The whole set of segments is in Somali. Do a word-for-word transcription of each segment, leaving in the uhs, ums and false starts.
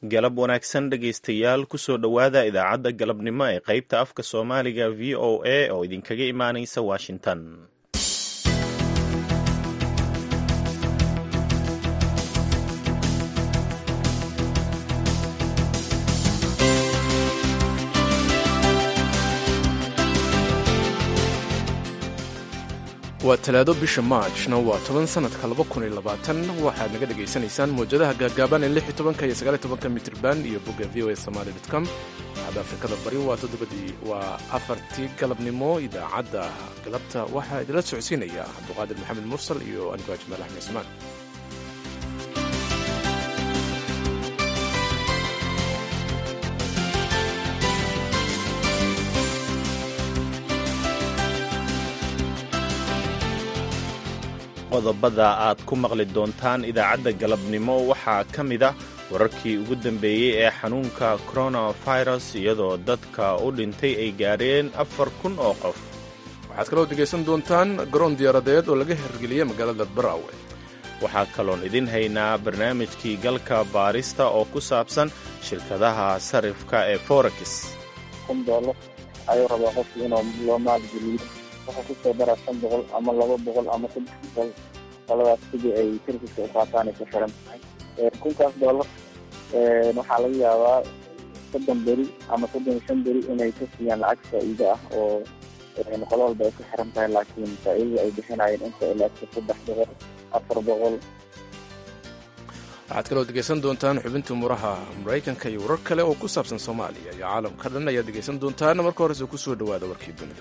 galab wanaagsan dhegaystayaal kusoo dhowaada idaacadda galabnimo ee qaybta afka soomaaliga v o a oo idinkaga imaanaysa washington. waa talaado bisha maajna waa toban sanadka laba kun iyo labaatan waxaad naga dhegaysanaysaan mawjadaha gaagaaban ee lix iyo tobanka iyo sagaal iyo tobanka mitirban iyo bogga v o a somali dot com waxaad afrikada bari waa toddobadii waa afartii galabnimo. idaacadda galabta waxaa idinla socodsiinaya cabduqaadir maxamed mursal iyo anigoo ajmaal axmed ismaan. qodobada aad ku maqli doontaan idaacadda galabnimo waxaa ka mid a wararkii ugu dambeeyey ee xanuunka coronavirus iyadoo dadka u dhintay ay gaadheen afar kun oo qof. waxaad kaloo dhegaysan doontaan garoon diyaaradeed oo laga hirgeliyey magaalada baraawe. waxaa kaloon idin haynaa barnaamijkii galka baarista oo ku saabsan shirkadaha sarifka ee forex. kun doolar ayuu rabaa qofki inuu loo maalgeliyo, waxaa kusoo dara shan boqol ama laba boqol ama saddex boqol, qoladaas sidii ay sarfiska u qaataan ay ku xiran tahay. kunkaas doolar waxaa laga yaabaa soddon beri ama soddon iyo shan beri inay ka siiyaan lacag faa'iido ah oo qolo walba ay ku xiran tahay, laakiin faa'iidada ay bixinayeen inta ilaagta saddex boqol afar boqol. waxaad kaloo dhegaysan doontaan xubinta muraha maraykanka iyo warar kale oo ku saabsan soomaaliya iyo caalamka dhan ayaad dhegaysan doontaan. marka horese ku soo dhowaada warkii dunida.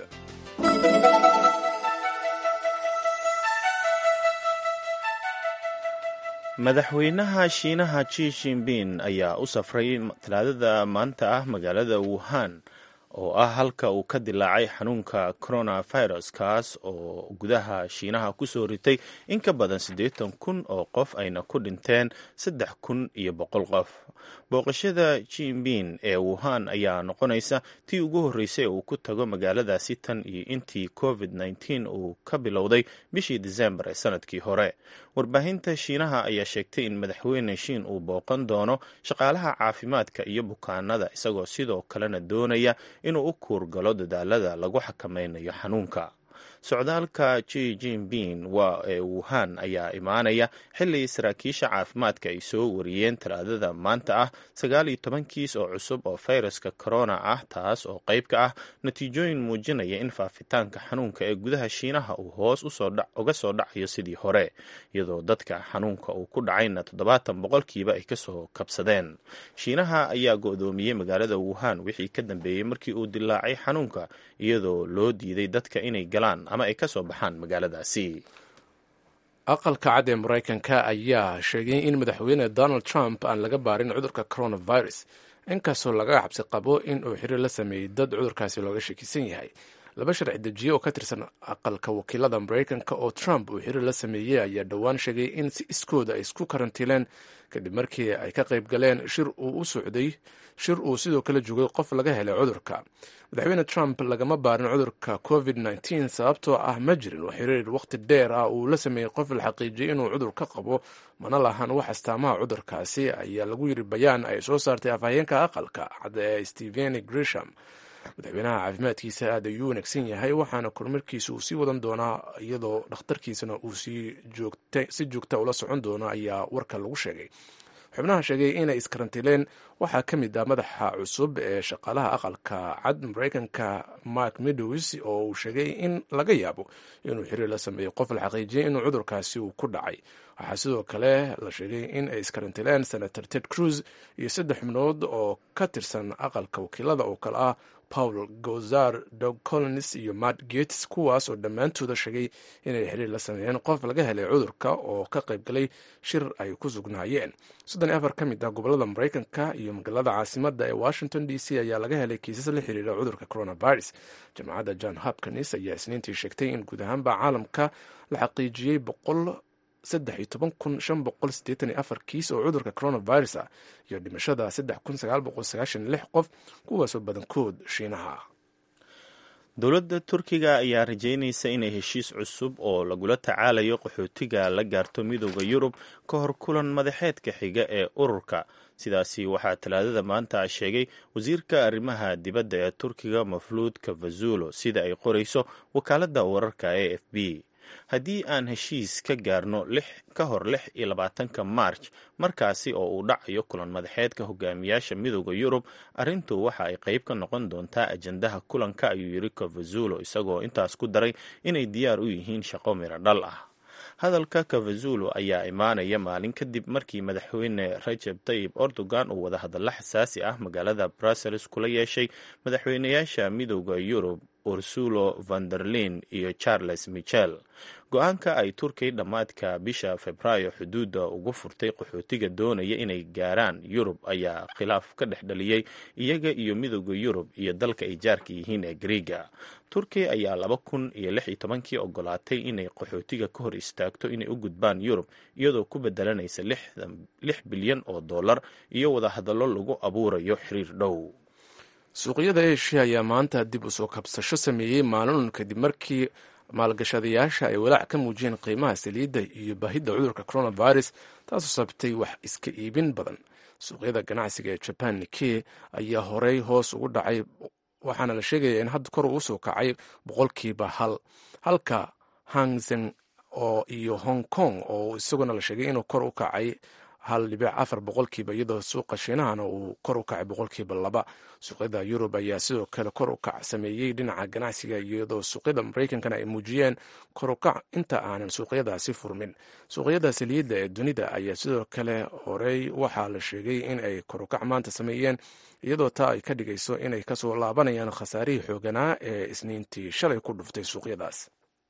madaxweynaha shiinaha Xi Jinping ayaa u safray talaadada maanta ah magaalada Wuhan oo ah halka uu ka dilaacay xanuunka coronavirus kaas oo gudaha shiinaha ku soo ritay in ka badan siddeetan kun oo qof ayna ku dhinteen saddex kun iyo boqol qof. booqashada Jinping ee Wuhan ayaa noqonaysa tii ugu horreysay uu ku tago magaaladaasi tan iyo intii covid nineteen uu ka bilowday bishii December ee sanadkii hore. warbaahinta shiinaha ayaa sheegtay in madaxweyne Shiin uu booqan doono shaqaalaha caafimaadka iyo bukaanada isagoo sidoo kalena doonaya inuu u kuurgalo dadaalada lagu xakameynayo xanuunka. socdaalka Xi Jinping waa ee Wuhan ayaa imaanaya xilli saraakiisha caafimaadka ay soo wariyeen talaadada maanta ah sagaal iyo toban kiis oo cusub oo fayraska corona ah, taas oo qayb ka ah natiijooyin muujinaya in faafitaanka xanuunka ee gudaha shiinaha uu hoos uga soo dhacayo sidii hore, iyadoo dadka xanuunka uu ku dhacayna toddobaatan boqolkiiba ay kasoo kabsadeen. shiinaha ayaa go'doomiyey magaalada Wuhan wixii ka dambeeyey markii uu dilaacay xanuunka, iyadoo loo diiday dadka inay galaan ama ay ka soo baxaan magaaladaasi. aqalka cad ee maraykanka ayaa sheegay in madaxweyne donald trump aan laga baarin cudurka coronavirus, inkastoo laga cabsi qabo in uu xiriir la sameeyey dad cudurkaasi looga shakisan yahay. laba sharci dejiye oo ka tirsan aqalka wakiilada maraykanka oo trump uu xiriir la sameeyey ayaa dhowaan sheegay in si iskooda ay isku karantiileen kadib markii ay ka qayb galeen shir uu u socday shir uu sidoo kale joogay qof laga helay cudurka. madaxweyne trump lagama baarin cudurka covid nineteen sababtoo ah ma jirin oo xiriir waqti dheer ah uu la sameeyey qof la xaqiijiyey inuu cudur ka qabo, mana lahan wax astaamaha cudurkaasi, ayaa lagu yiri bayaan ay soo saartay afhayeenka aqalka cad ee Stephen Grisham. madaxweynaha caafimaadkiisa aad ayuu wanaagsan yahay, waxaana kormeerkiisa uu sii wadan doonaa iyadoo dhakhtarkiisana uu si joogta ula socon doono, ayaa warka lagu sheegay. xubnaha sheegay inay iskarantiileen waxaa ka mid ah madaxa cusub ee shaqaalaha aqalka cad maraykanka Mark Meadows, oo uu sheegay in laga yaabo inuu xiriir la sameeyo qof la xaqiijiyey inuu cudurkaasi uu ku dhacay. waxaa sidoo kale la sheegay in ay iskarantiileen senator Ted Cruz iyo saddex xubnood oo ka tirsan aqalka wakiilada oo kale ah Paul Gosar, Doug Collins iyo Matt Gaetz, kuwaas oo dhammaantooda sheegay inay xiriir la sameeyeen qof laga helay cudurka oo ka qayb galay shir ay ku sugnaayeen. soddon iyo afar ka mid ah gobolada maraykanka iyo magaalada caasimadda ee Washington D C ayaa laga helay kiisas la xiriira cudurka coronavirus. jaamacadda John Hopkins ayaa isniintii sheegtay in guud ahaanba caalamka la xaqiijiyey boqol saddex iyo toban kun shan boqol siddeetan iyo afar kiis oo cudurka coronavirus ah iyo dhimashada saddex kun sagaal boqol sagaashan iyo lix qof, kuwaasoo badankood shiinaha. dowladda turkiga ayaa rajaynaysa inay heshiis cusub oo lagula tacaalayo qaxootiga la gaarto midooda yurub ka hor kulan madaxeedka xiga ee ururka. sidaasi waxaa talaadada maanta sheegay wasiirka arrimaha dibadda ee turkiga mafluud kafazulo sida ay qorayso wakaaladda wararka e f b. haddii aan heshiis ka gaarno ka hor lix iyo labaatanka maarj markaasi oo uu dhacayo kulan madaxeedka hogaamiyaasha midooda yurub, arrintu waxa ay qayb ka noqon doontaa ajandaha kulanka, ayuu yiri kafazulo, isagoo intaas ku daray inay diyaar u yihiin shaqo miro dhal ah. hadalka kafazulo ayaa imaanaya maalin kadib markii madaxweyne Recep Tayyip Erdogan uu wadahadallo xasaasi ah magaalada Brussels kula yeeshay madaxweynayaasha midooda yurub Ursula von der Leyen iyo Charles Michel. go-aanka ay turkiya dhammaadka bisha Febraayo xuduudda ugu furtay qaxootiga doonaya inay gaaraan yurub ayaa khilaaf ka dhex dhaliyey iyaga iyo midooda yurub iyo dalka ay jaarka yihiin ee Greega. turkiya ayaa laba kun iyo lix iyo tobankii ogolaatay inay qaxootiga ka hor istaagto inay u gudbaan yurub, iyadoo ku bedelanaysa lix bilyan oo dollar iyo wadahadallo lagu abuurayo xiriir dhow. suuqyada eshiya ayaa maanta dib u soo kabsasho sameeyey maalin kadib markii maalgashadayaasha ay walaac ka muujiyeen qiimaha saliidda iyo baahida cudurka coronavirus, taasoo sababtay wax iska iibin badan. suuqyada ganacsiga ee jaban Nikkei ayaa horey hoos ugu dhacay, waxaana la sheegaya in hadda kor uu soo kacay boqolkiiba hal, halka Hang Seng oo iyo Hong Kong oo isaguna la sheegay inuu kor u kacay hal dhibic afar boqolkiiba, iyadoo suuqa shiinahana uu kor u kacay boqolkiiba laba. suuqyada yurub ayaa sidoo kale kor u kac sameeyey dhinaca ganacsiga, iyadoo suuqyada maraykankana ay muujiyeen kor u kac inta aanan suuqyadaasi furmin. suuqyada saliidda ee dunida ayaa sidoo kale horey waxaa la sheegay in ay kor u kac maanta sameeyeen, iyadoo taa ay ka dhigayso inay kasoo laabanayaan khasaarihii xooganaa ee isniintii shalay ku dhuftay suuqyadaas.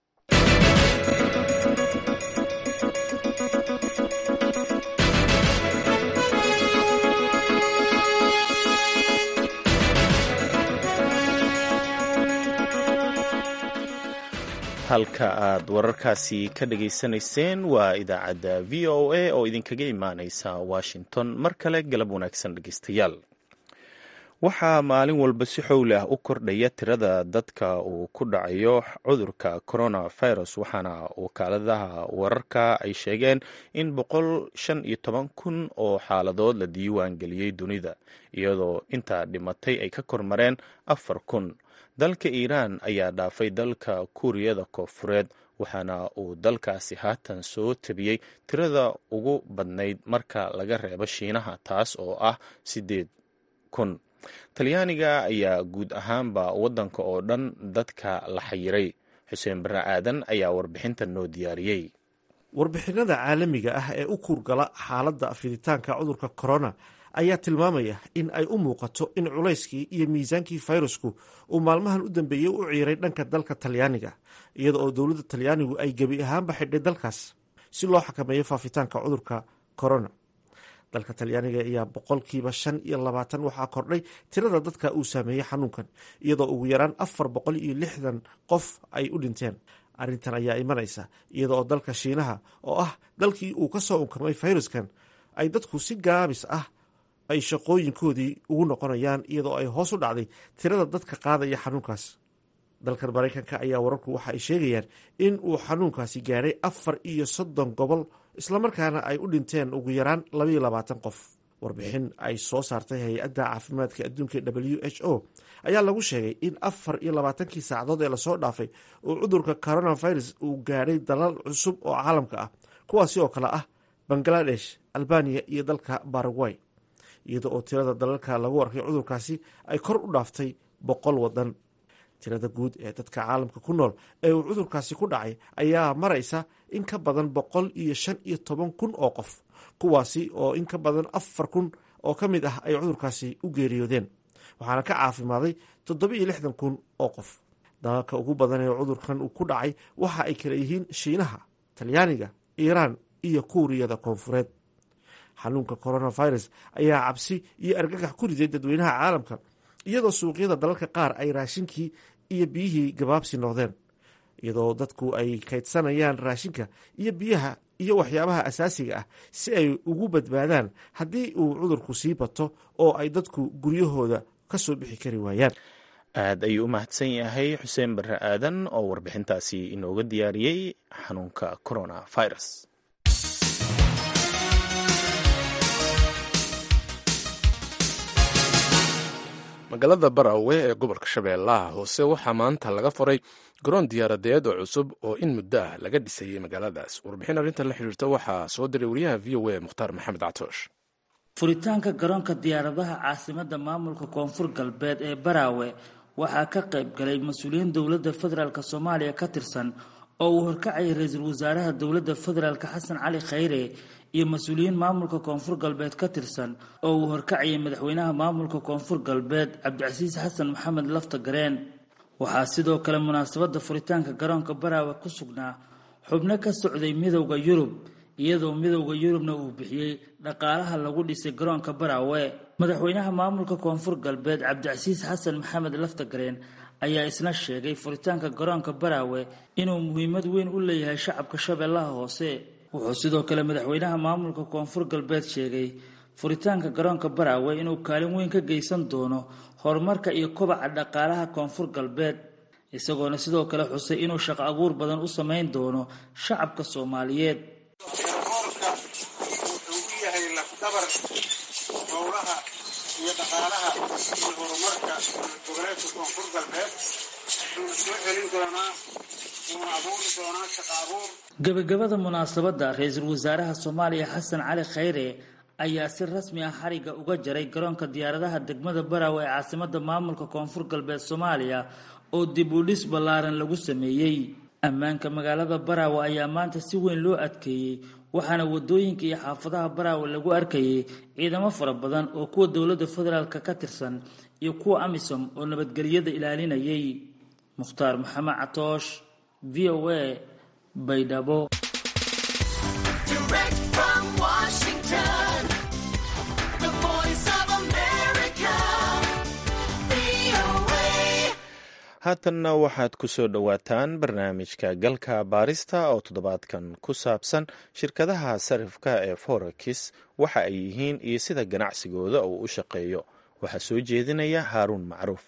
halka aad wararkaasi ka dhageysanayseen waa idaacadda v o a oo idinkaga imaaneysa washington. mar kale galab wanaagsan dhegeystayaal. waxaa maalin walba si xowli ah u kordhaya tirada dadka uu ku dhacayo cudurka coronavirus, waxaana wakaaladaha wararka ay sheegeen in boqol shan iyo toban kun oo xaaladood la diiwaan geliyey dunida, iyadoo intaa dhimatay ay ka kormareen afar kun. dalka iiraan ayaa dhaafay dalka kuuriyada koonfureed, waxaana uu dalkaasi haatan soo tabiyey tirada ugu badnayd marka laga reebo shiinaha, taas oo ah sideed kun. talyaaniga ayaa guud ahaanba waddanka oo dhan dadka la xayiray. xuseen barre aadan ayaa warbixinta noo diyaariyey. warbixinada caalamiga ah ee u kuurgala xaaladda fiditaanka cudurka corona ayaa tilmaamaya in ay u muuqato in culayskii iyo miisaankii fayrasku uu maalmahan u dambeeyey u ciiray dhanka dalka talyaaniga, iyada oo dowladda talyaanigu ay gebi ahaanba xidhay dalkaas si loo xakameeyo faafitaanka cudurka corona. dalka talyaaniga ayaa boqolkiiba shan iyo labaatan waxaa kordhay tirada dadka uu saameeyey xanuunkan, iyadoo ugu yaraan afar boqol iyo lixdan qof ay u dhinteen. arrintan ayaa imanaysa iyada oo dalka shiinaha oo ah dalkii uu ka soo unkamay fayraskan ay dadku si gaabis ah ay shaqooyinkoodii ugu noqonayaan, iyadoo ay hoos u dhacday tirada dadka qaadaya xanuunkaas. dalkan maraykanka ayaa wararku waxa ay sheegayaan in uu xanuunkaasi gaadhay afar iyo soddon gobol, islamarkaana ay u dhinteen ugu yaraan labaiyo labaatan qof. warbixin ay soo saartay hay-adda caafimaadka adduunka w h o ayaa lagu sheegay in afar iyo labaatankii saacadood ee lasoo dhaafay uu cudurka coronavirus uu gaadhay dalal cusub oo caalamka ah, kuwaasi oo kale ah bangladesh, albaniya iyo dalka baragway, iyada oo tirada dalalka lagu arkay cudurkaasi ay kor u dhaaftay boqol wadan. tirada guud ee dadka caalamka ku nool ee uu cudurkaasi ku dhacay ayaa maraysa in ka badan boqol iyo shan iyo toban kun oo qof, kuwaasi oo in ka badan afar kun oo ka mid ah ay cudurkaasi u geeriyoodeen, waxaana ka caafimaaday toddoba iyo lixdan kun oo qof. dalalka ugu badan ee cudurkan uu ku dhacay waxa ay kala yihiin shiinaha, talyaaniga, iiraan iyo kuuriyada koonfureed. xanuunka coronavirus ayaa cabsi iyo argagax ku riday dadweynaha caalamka, iyadoo suuqyada dalalka qaar ay raashinkii iyo biyihii gabaabsi noqdeen, iyadoo dadku ay kaydsanayaan raashinka iyo biyaha iyo waxyaabaha asaasiga ah si ay ugu badbaadaan haddii uu cudurku sii bato oo ay dadku guryahooda ka soo bixi kari waayaan. aad ayuu u mahadsan yahay xuseen barre aadan oo warbixintaasi inooga diyaariyey xanuunka corona virus. magaalada Barawe ee gobolka Shabeellaha hoose waxaa maanta laga furay garoon diyaaradeed oo cusub oo in muddo ah laga dhisayay magaaladaas. warbixin arrinta la xiriirta waxaa soo diray wariyaha V O A Mukhtaar Maxamed Catoosh. furitaanka garoonka diyaaradaha caasimadda maamulka koonfur galbeed ee Barawe waxaa ka qayb galay mas'uuliyiin dowladda federaalk Soomaaliya ka tirsan oo uu horkacay ra'iisul wasaaraha dowladda federaalk Xasan Cali Khayre iyo mas'uuliyiin maamulka koonfur galbeed ka tirsan oo uu horkacay madaxweynaha maamulka koonfur galbeed Cabdicasiis Xasan Maxamed Lafta Gareen. waxaa sidoo kale munaasabadda furitaanka garoonka Barawe ku sugnaa xubno ka socday midowda Yurub iyadoo midowda Yurubna uu bixiyay dhaqaalaha lagu dhisay garoonka Barawe. madaxweynaha maamulka koonfur galbeed Cabdicasiis Xasan Maxamed Lafta Gareen ayaa isna sheegay furitaanka garoonka Barawe inuu muhiimad weyn u leeyahay shacabka Shabeellaha hoose. wuxuu sidoo kale madaxweynaha maamulka koonfur galbeed sheegay furitaanka garoonka Barawe inuu kaalin weyn ka geysan doono horumarka iyo kobaca dhaqaalaha koonfur galbeed, isagoona sidoo kale xusay inuu shaqo abuur badan u sameyn doono shacabka Soomaaliyeed. garoonka wuxuu u yahay lafdabar howlaha iyo dhaqaalaha iyo horumarka goboleedka koonfur galbeed. wuxuuna soo celin doonaa wuxuuna abuuri doonaa shaqo abuur. gabagabada munaasabadda ra'iisul wasaaraha Soomaaliya Xasan Cali Khayre ayaa si rasmi ah xariga uga jaray garoonka diyaaradaha degmada Barawe ee caasimadda maamulka koonfur galbeed Soomaaliya oo dib u dhis ballaaran lagu sameeyay. ammaanka magaalada Barawe ayaa maanta si weyn loo adkeeyay, waxaana wadooyinka iyo xaafadaha Barawe lagu arkayay ciidamo fara badan oo kuwa dowladda federaalk ka tirsan iyo kuwa AMISOM oo nabadgelyada ilaalinayay. Mukhtaar Maxamed Catoosh, V O A, Baydhabo. haatanna waxaad ku soo dhowaataan barnaamijka galka baarista oo toddobaadkan ku saabsan shirkadaha sarifka ee forex waxa ay yihiin iyo sida ganacsigooda uu u shaqeeyo. waxaa soo jeedinaya Haaruun Macruuf.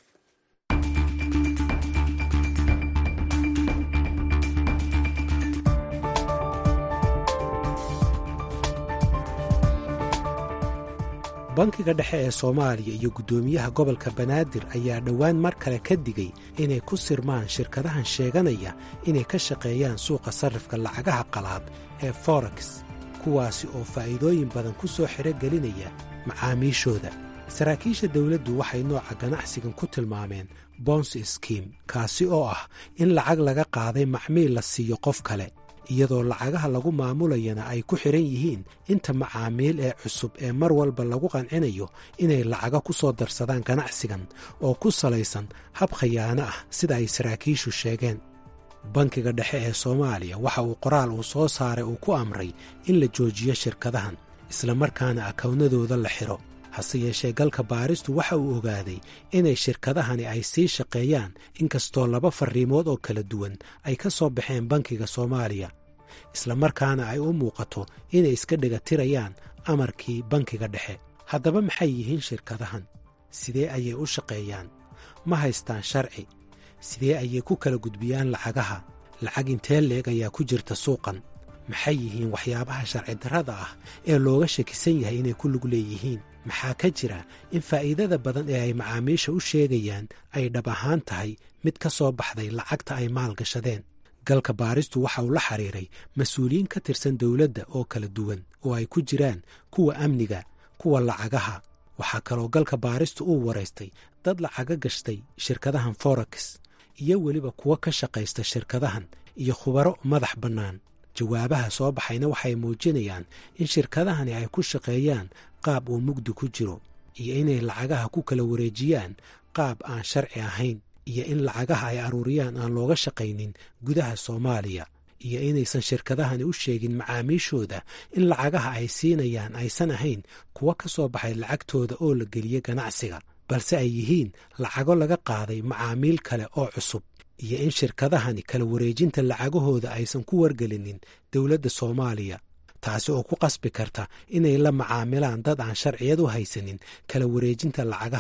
bankiga dhexe ee Soomaaliya iyo guddoomiyaha gobolka Banaadir ayaa dhowaan mar kale ka digay inay ku sirmaan shirkadahan sheeganaya inay ka shaqeeyaan suuqa sarrifka lacagaha qalaad ee forex, kuwaasi oo faa'iidooyin badan ku soo xirogelinaya macaamiishooda. saraakiisha dawladdu waxay nooca ganacsigan ku tilmaameen bonsi scheme, kaasi oo ah in lacag laga qaaday macmiil la siiyo qof kale, iyadoo lacagaha lagu maamulayana ay ku xiran yihiin inta macaamiil ee cusub ee mar walba lagu qancinayo inay lacaga ku soo darsadaan ganacsigan oo ku salaysan hab khayaano ah sida ay saraakiishu sheegeen. bankiga dhexe ee Soomaaliya waxa uu qoraal uu soo saaray uu ku amray in la joojiyo shirkadahan islamarkaana akawnadooda la xiro. hase yeeshee galka baaristu waxa uu ogaaday inay shirkadahani ay sii shaqeeyaan inkastoo laba farriimood oo kala duwan ay ka soo baxeen bankiga Soomaaliya, islamarkaana ay u muuqato inay iska dhegatirayaan amarkii bankiga dhexe. haddaba maxay yihiin shirkadahan? sidee ayay u shaqeeyaan? ma haystaan sharci? sidee ayay ku kala gudbiyaan lacagaha? lacag intee leeg ayaa ku jirta suuqan? maxay yihiin waxyaabaha sharci darrada ah ee looga shakisan yahay inay ku lug leeyihiin? maxaa ka jira in faa'iidada badan ee ay macaamiisha u sheegayaan ay dhab ahaan tahay mid ka soo baxday lacagta ay maalgashadeen? galka baaristu waxa uu la xiriiray mas-uuliyiin ka tirsan dawladda oo kala duwan oo ay ku jiraan kuwa amniga, kuwa lacagaha. waxaa kaloo galka baaristu uu waraystay dad lacaga gashtay shirkadahan forex iyo weliba kuwa ka shaqaysta shirkadahan iyo khubaro madax bannaan. jawaabaha soo baxayna waxay muujinayaan in shirkadahani ay ku shaqeeyaan qaab uu mugdi ku jiro, iyo inay lacagaha ku kala wareejiyaan qaab aan sharci ahayn, iyo in lacagaha ay aruuriyaan aan looga shaqaynin gudaha Soomaaliya, iyo inaysan shirkadahani u sheegin macaamiishooda in lacagaha ay siinayaan aysan ahayn kuwa ka soo baxay lacagtooda oo la geliye ganacsiga, balse ay yihiin lacago laga qaaday macaamiil kale oo cusub, iyo in shirkadahani kala wareejinta lacagahooda aysan ku wargelinin dowladda Soomaaliya, taasi oo ku qasbi karta inay la macaamilaan dad aan sharciyad u haysanin kala wareejinta lacagaha,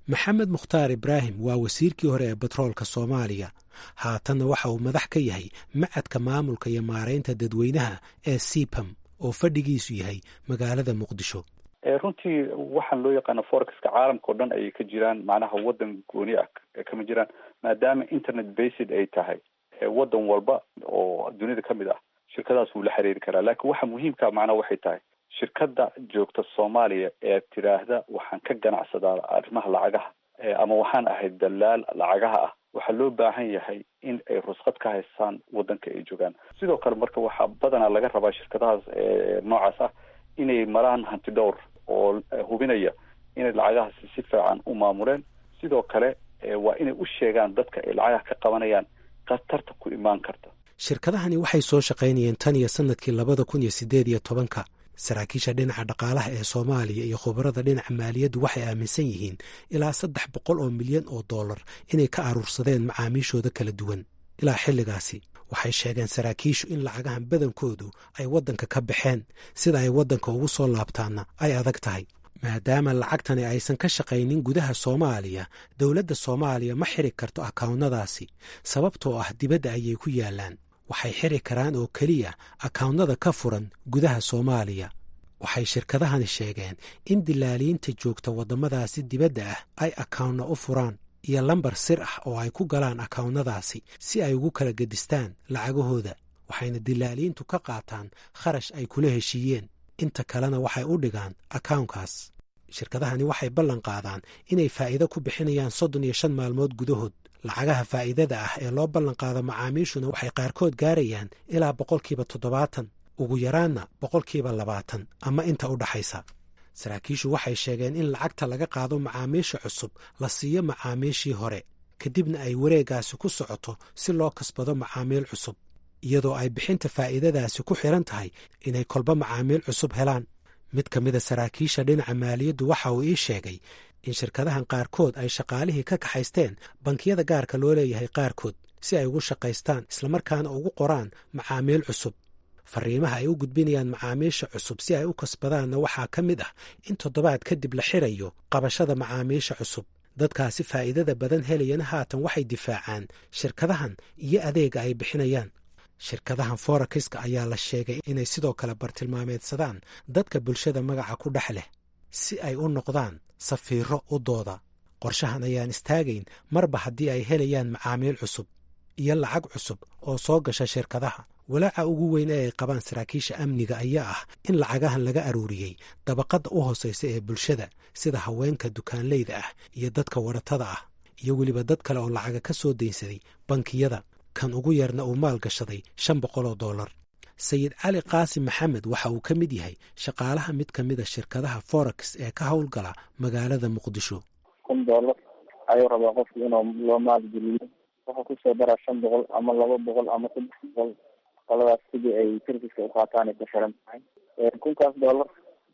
maxamed mukhtaar ibraahim waa wasiirkii hore ee batroolka soomaaliya haatanna waxa uu madax ka yahay macadka maamulka iyo maaraynta dadweynaha ee sipam oo fadhigiisu yahay magaalada muqdisho. runtii waxaan loo yaqaano forexiska caalamka oo dhan ayay ka jiraan, macnaha waddan gooni ah kama jiraan, maadaama internet based ay tahay waddan walba oo dunida ka mid ah shirkadaas wuu la xiriiri karaa. laakiin waxa muhiimka macnaha waxay tahay shirkadda joogta soomaaliya ee tiraahda waxaan ka ganacsadaa arrimaha lacagaha ama waxaan ahay dalaal lacagaha ah, waxaa loo baahan yahay in ay rusqad ka haystaan waddanka ay joogaan. sidoo kale marka waxaa badanaa laga rabaa shirkadahaas noocaas ah inay maraan hanti dhowr oo hubinaya inay lacagahaasi si fiican u maamuleen. sidoo kale waa inay u sheegaan dadka ay lacagaha ka qabanayaan khatarta ku imaan karta. shirkadahani waxay soo shaqaynayeen tan iyo sanadkii labada kun iyo sideed iyo tobanka. saraakiisha dhinaca dhaqaalaha ee soomaaliya iyo khubarada dhinaca maaliyaddu waxay aaminsan yihiin ilaa saddex boqol oo milyan oo dollar inay ka aruursadeen macaamiishooda kala duwan. ilaa xilligaasi waxay sheegeen saraakiishu in lacagahan badankoodu ay waddanka ka baxeen, sida ay waddanka ugu soo laabtaanna ay adag tahay. maadaama lacagtani aysan ka shaqaynin gudaha soomaaliya, dowladda soomaaliya ma xiri karto akawnnadaasi sababtoo ah dibadda ayay ku yaallaan. waxay xiri karaan oo keliya akawnnada ka furan gudaha soomaaliya. waxay shirkadahani sheegeen in dilaaliinta joogta waddamadaasi dibadda ah ay akawnna u furaan iyo lambar sir ah oo ay ku galaan akawnnadaasi si ay ugu kala gedistaan lacagahooda, waxayna dilaaliintu ka qaataan kharash ay kula heshiiyeen, inta kalena waxay u dhigaan akawnkaas. shirkadahani waxay ballan qaadaan inay faa'iido ku bixinayaan soddon iyo shan maalmood gudahood. lacagaha faa'iidada ah ee loo ballan qaado macaamiishuna waxay qaarkood gaarayaan ilaa boqolkiiba toddobaatan, ugu yaraanna boqolkiiba labaatan ama inta u dhaxaysa. saraakiishu waxay sheegeen in lacagta laga qaado macaamiisha cusub la siiyo macaamiishii hore, kadibna ay wareegaasi ku socoto si loo kasbado macaamiil cusub, iyadoo ay bixinta faa'iidadaasi ku xiran tahay inay kolba macaamiil cusub helaan. mid ka mida saraakiisha dhinaca maaliyaddu waxa uu ii sheegay in shirkadahan qaarkood ay shaqaalihii ka kaxaysteen bankiyada gaarka loo leeyahay qaarkood si ay ugu shaqaystaan islamarkaana ugu qoraan macaamiil cusub. fariimaha ay u gudbinayaan macaamiisha cusub si ay u kasbadaanna waxaa ka mid ah in toddobaad kadib la xirayo qabashada macaamiisha cusub. dadkaasi faa'iidada badan helayana haatan waxay difaacaan shirkadahan iyo adeega ay bixinayaan. shirkadahan forexiska ayaa la sheegay inay sidoo kale bartilmaameedsadaan dadka bulshada magaca ku dhex leh si ay u noqdaan safiiro u dooda. qorshahan ayaan istaagayn marba haddii ay helayaan macaamiil cusub iyo lacag cusub oo soo gasha shirkadaha. walaaca ugu weyn ee ay qabaan saraakiisha amniga ayaa ah in lacagahan laga aruuriyey dabaqadda u hoosaysa ee bulshada sida haweenka dukaanleyda ah iyo dadka waratada ah iyo weliba dad kale oo lacaga ka soo daynsaday bankiyada, kan ugu yarna uu maal gashaday shan boqol oo dollar. sayid cali qaasim maxamed waxa uu ka mid yahay shaqaalaha mid ka mida shirkadaha forex ee ka howlgala magaalada muqdisho. kun dollar ayuu rabaa qofki inuu loo maalgeliyo, wuxuu kusoo daraa shan boqol ama laba boqol ama saddex boqol, qoladaas sidii ay serviska u qaataan ay ku xiran tahay. kunkaas dollar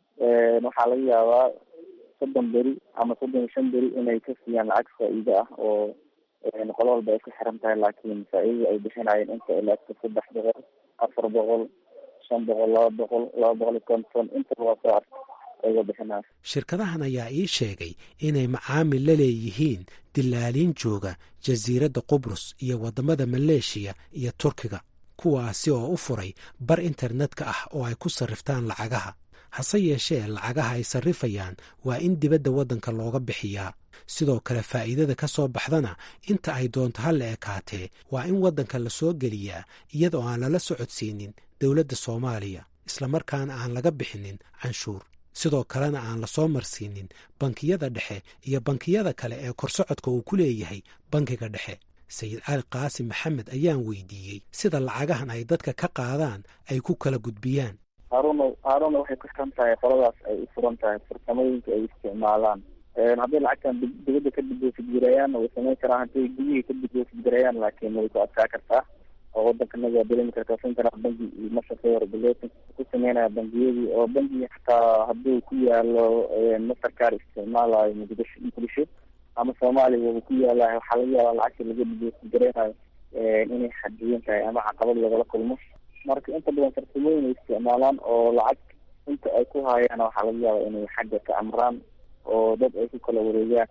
waxaa laga yaabaa soddon beri ama soddon iyo shan beri inay ka siiyaan lacag faa'iido ah oo qolo walba ay ku xiran tahay, laakiin faa'iidada ay bixinayeen inta ilaagto saddex boqol, afar boqol, shan boqol, laba boqol, laba boqol iyo konton, intaba waa soo arka ayga bixinaya. shirkadahan ayaa ii sheegay inay macaamil la leeyihiin dilaaliin jooga jasiiradda qubrus iyo waddamada maleeshiya iyo turkiga, kuwaasi oo u furay bar internetka ah oo ay ku sarriftaan lacagaha. hase yeeshee lacagaha ay sarrifayaan waa in dibadda waddanka looga bixiyaa. sidoo kale faa'iidada ka soo baxdana inta ay doonto ha la ekaatee waa in waddanka la soo geliyaa iyadoo aan lala socodsiinin dowladda soomaaliya, islamarkaana aan laga bixinin canshuur. sidoo kalena aan la soo marsiinin bankiyada dhexe iyo bankiyada kale ee korsocodka uu ku leeyahay bankiga dhexe. sayid cali qaasim maxamed ayaan weydiiyey sida lacagahan ay dadka ka qaadaan ay ku kala gudbiyaan. haaruna haaruna waxay ku xiran tahay qoladaas ay u furan tahay farsamooyinka ay isticmaalaan. hadday lacagtan dibadda ka diboosid jirayaan way samayn karaan, hadday gudihii ka diboosid jirayaan laakiin way ku adkaa kartaa oo waddankanaga waa dareemi kartaa central banki iyo mastercard regulation ku sameynaya bangiyadii oo bankiga xataa hadduu ku yaalo mastercard isticmaalayo muqdisho muqdisho ama soomaaliya uu ku yaalayo, waxaa laga yaabaa lacagta laga diboosid gareynayo inay xadiyan tahay ama caqabad lagala kulmo. marka inta badan farsamooyin ay isticmaalaan oo lacag inta ay ku haayaan waxaa laga yaabaa inay xagga ka amraan oo dad ay ku kala wareegaan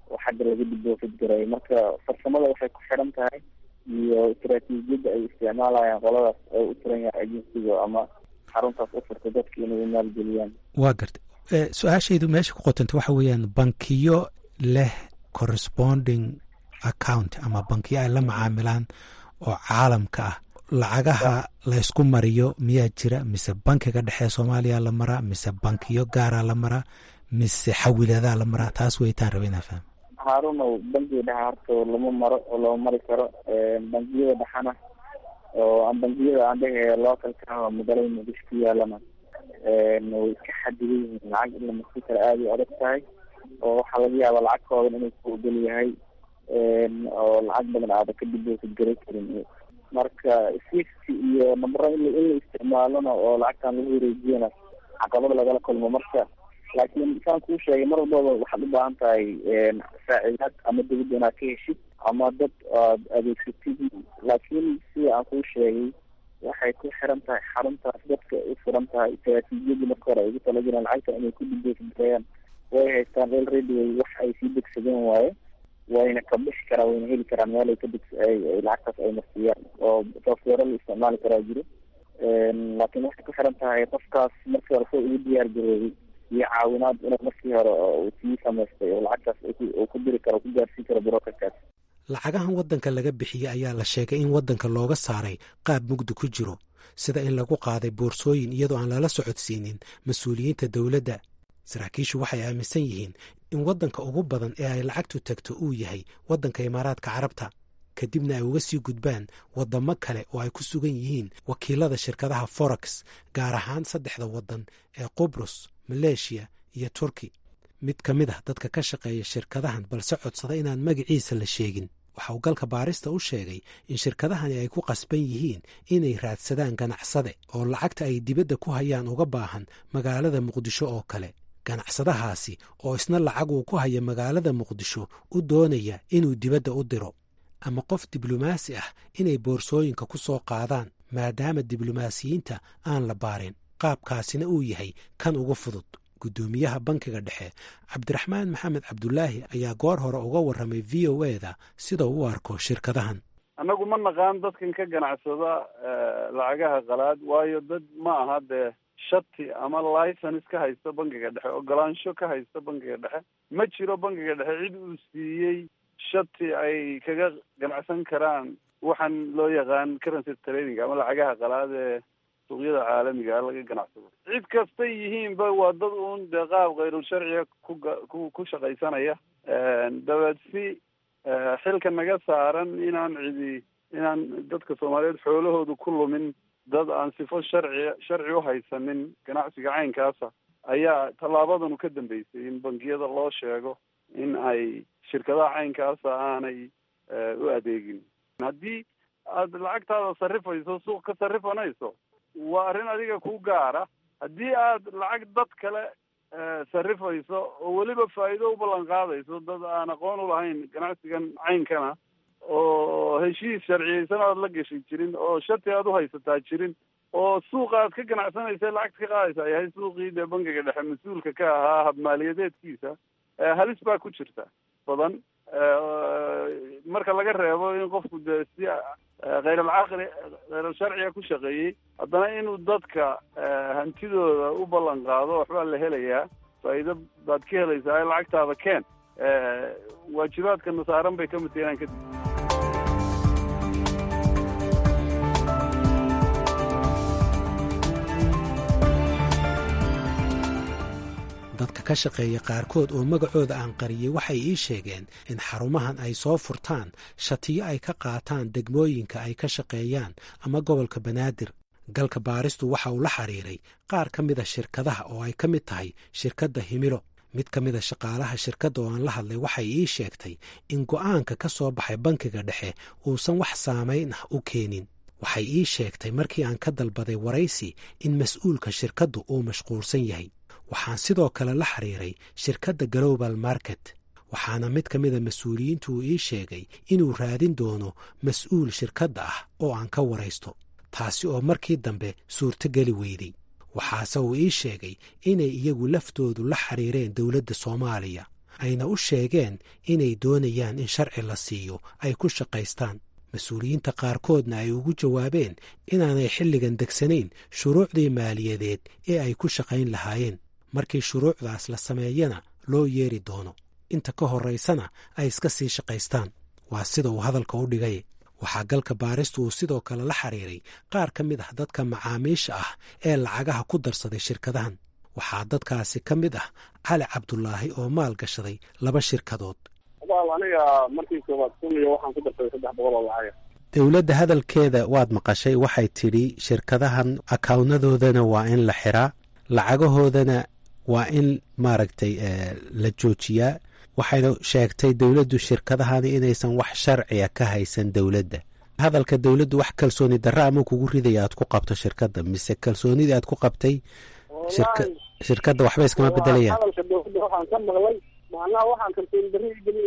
oo xagga laga diboofid garay. Marka farsamada waxay ku xiran tahay iyo istaraatiijiyadda ay isticmaalayaan qoladaas oo u tiran yahay agensiga ama xaruntaas u furta dadka inay maalgeliyaan. waa gartay su-aashaydu meesha ku qotanta waxa weeyaan bankiyo leh corresponding account ama bankiyo ay la macaamilaan oo caalamka ah, lacagaha laysku mariyo miyaa jira mise bankiga dhexe soomaaliya la maraa mise bankiyo gaaraa la maraa mise xawiladaa la maraa? taas weytaan raba inaa fahmo. haarunow bankiga dhexe horta lama maro oo lama mari karo. bangiyada dhexana oo aan bangiyada aan dhehe localka magaalada muqdisho ku yaalana way iska xadidan yihiin. lacag in la marsi karo aada u adag tahay oo waxaa laga yaabaa lacagtoodan inuu ku ogol yahay oo lacag badan aada ka diboosid garan karin. marka swift iyo nambaro in la isticmaalona oo lacagtan lagu wareejiyana caqabada lagala kulmo. marka laakiin saan kuu sheegay mar walbaba waxaad u baahan tahay saacidaad ama dawladda inaad ka heshid ama dad aad adeegsatid. laakiin sida aan kuu sheegay waxay ku xiran tahay xaruntaas dadka u furan tahay istaraatiijiyadii marka hore ay ugu talagaleen lacagta inay ku diboosidayaan. way haystaan already wax ay sii degsadeen waaye, wayna ka bixi karaan, wayna heli karaan meel ay ka deg lacagtaas ay marsiyaan oo software la isticmaali karaa jiro. laakiin waxay ku xiran tahay qofkaas markii hore soo ugu diyaar garoobay iyo caawinaad inuu markii hore uu sii samaystay oo lacagtaas uu ku diri karo, ku gaarsiin karo brokerkaas. lacagahan waddanka laga bixiyey ayaa la sheegay in waddanka looga saaray qaab mugdi ku jiro, sida in lagu qaaday boorsooyin iyadoo aan lala socodsiinin mas-uuliyiinta dowladda. saraakiishu waxay aaminsan yihiin in waddanka ugu badan ee ay lacagtu tagto uu yahay waddanka imaaraadka carabta, kadibna ay uga sii gudbaan waddamo kale oo ay ku sugan yihiin wakiilada shirkadaha forex, gaar ahaan saddexda waddan ee qubrus, maleeshiya iyo turki. mid ka mid ah dadka ka shaqeeya shirkadahan balse codsada inaan magaciisa la sheegin waxa uu galka baarista u sheegay in shirkadahani ay ku qasban yihiin inay raadsadaan ganacsade oo lacagta ay dibadda ku hayaan uga baahan magaalada muqdisho oo kale. ganacsadahaasi oo isna lacag uu ku haya magaalada muqdisho u doonaya inuu dibadda u diro, ama qof diblomaasi ah inay boorsooyinka ku soo qaadaan maadaama diblomaasiyiinta aan la baarin. qaabkaasina uu yahay kan ugu fudud. guddoomiyaha bankiga dhexe cabdiraxmaan maxamed cabdulaahi ayaa goor hore uga warramay v o eda sida uu u arko shirkadahan. annagu ma naqaan dadkan ka ganacsada lacagaha qalaad, waayo dad ma aha dee shati ama license ka haysta bankiga dhexe, ogolaansho ka haysta bankiga dhexe ma jiro. bankiga dhexe cid uu siiyey shati ay kaga ganacsan karaan waxaan loo yaqaan currency trading ama lacagaha qalaad ee suuqyada caalamiga laga ganacsado. cid kastay yihiinba waa dad uun dee qaab kayrul sharciga ku ku shaqaysanaya. dabeed si xilka naga saaran inaan cidi inaan dadka soomaaliyeed xoolahoodu ku lumin dad aan sifo sharci sharci u haysanin ganacsiga caynkaasa ayaa tallaabadanu ka dambeysay in bangiyada loo sheego in ay shirkadaha caynkaasa aanay u adeegin. haddii aada lacagtaada sarrifayso suuq ka sarrifanayso waa arrin adiga ku gaara. haddii aad lacag dad kale sarrifayso oo weliba faa'iido u ballan qaadayso dad aan aqoon u lahayn ganacsigan caynkana oo heshiis sharciyeysan aad la gashi jirin oo shati aad u haysataa jirin oo suuqa aad ka ganacsanaysa lacagta ka qaadaysa yahay suuqii dee bankiga dhexe mas-uulka ka ahaa habmaaliyadeedkiisa, halis baa ku jirta badan. marka laga reebo in qofku dee si khayralcaqli khayral sharciga ku shaqeeyey, haddana inuu dadka hantidooda u ballan qaado waxbaa la helayaa, faa'iido baad ka helaysaa, lacagtaada keen. waajibaadka nasaaran bay ka mid tahay inaan kadib dadka ka shaqeeya qaarkood oo magacooda aan qariyey waxay ii sheegeen in xarumahan ay soo furtaan shatiyo ay ka qaataan degmooyinka ay ka shaqeeyaan ama gobolka banaadir. galka baaristu waxa uu la xiriiray qaar ka mida shirkadaha oo ay ka mid tahay shirkadda himilo. mid ka mida shaqaalaha shirkadda oo aan la hadlay waxay ii sheegtay in go'aanka ka soo baxay bankiga dhexe uusan wax saamayn ah u keenin. waxay ii sheegtay markii aan ka dalbaday waraysi in mas-uulka shirkaddu uu mashquulsan yahay. waxaan sidoo kale la xiriiray shirkadda global market, waxaana mid ka mida mas-uuliyiintu uu ii sheegay inuu raadin doono mas-uul shirkadda ah oo aan ka waraysto, taasi oo markii dambe suurtogeli weyday. waxaase uu ii sheegay inay iyagu laftoodu la xiriireen dowladda soomaaliya ayna u sheegeen inay doonayaan in sharci la siiyo ay ku shaqaystaan. mas-uuliyiinta qaarkoodna ay ugu jawaabeen inaanay xilligan degsanayn shuruucdii maaliyadeed ee ay ku shaqayn lahaayeen. markii shuruucdaas la sameeyana loo yeeri doono, inta ka horraysana ay iska sii shaqaystaan. waa sida uu hadalka u dhigay. waxaa galka baaristu uu sidoo kale la xiriiray qaar ka mid ah dadka macaamiisha ah ee lacagaha ku darsaday shirkadahan. waxaa dadkaasi ka mid ah cali cabdulaahi oo maal gashaday laba shirkadood. aniga markii koobaad kumiyo waxaan ku darsaday saddex boqol oo lacaga. dowladda hadalkeeda waad maqashay, waxay tidhi shirkadahan akawnnadoodana waa in la xiraa, lacagahoodana waa in maaragtay la joojiyaa. waxayna sheegtay dowladdu shirkadahani inaysan wax sharciya ka haysan dowladda. hadalka dowladdu wax kalsooni darra ama kugu ridaya aad ku qabto shirkadda, mise kalsoonidii aad ku qabtay shirkadda waxba iskama bedelayaan? hadalka dowladda waxaan ka maqlay, macnaha waxaan kalsooni darri igeliy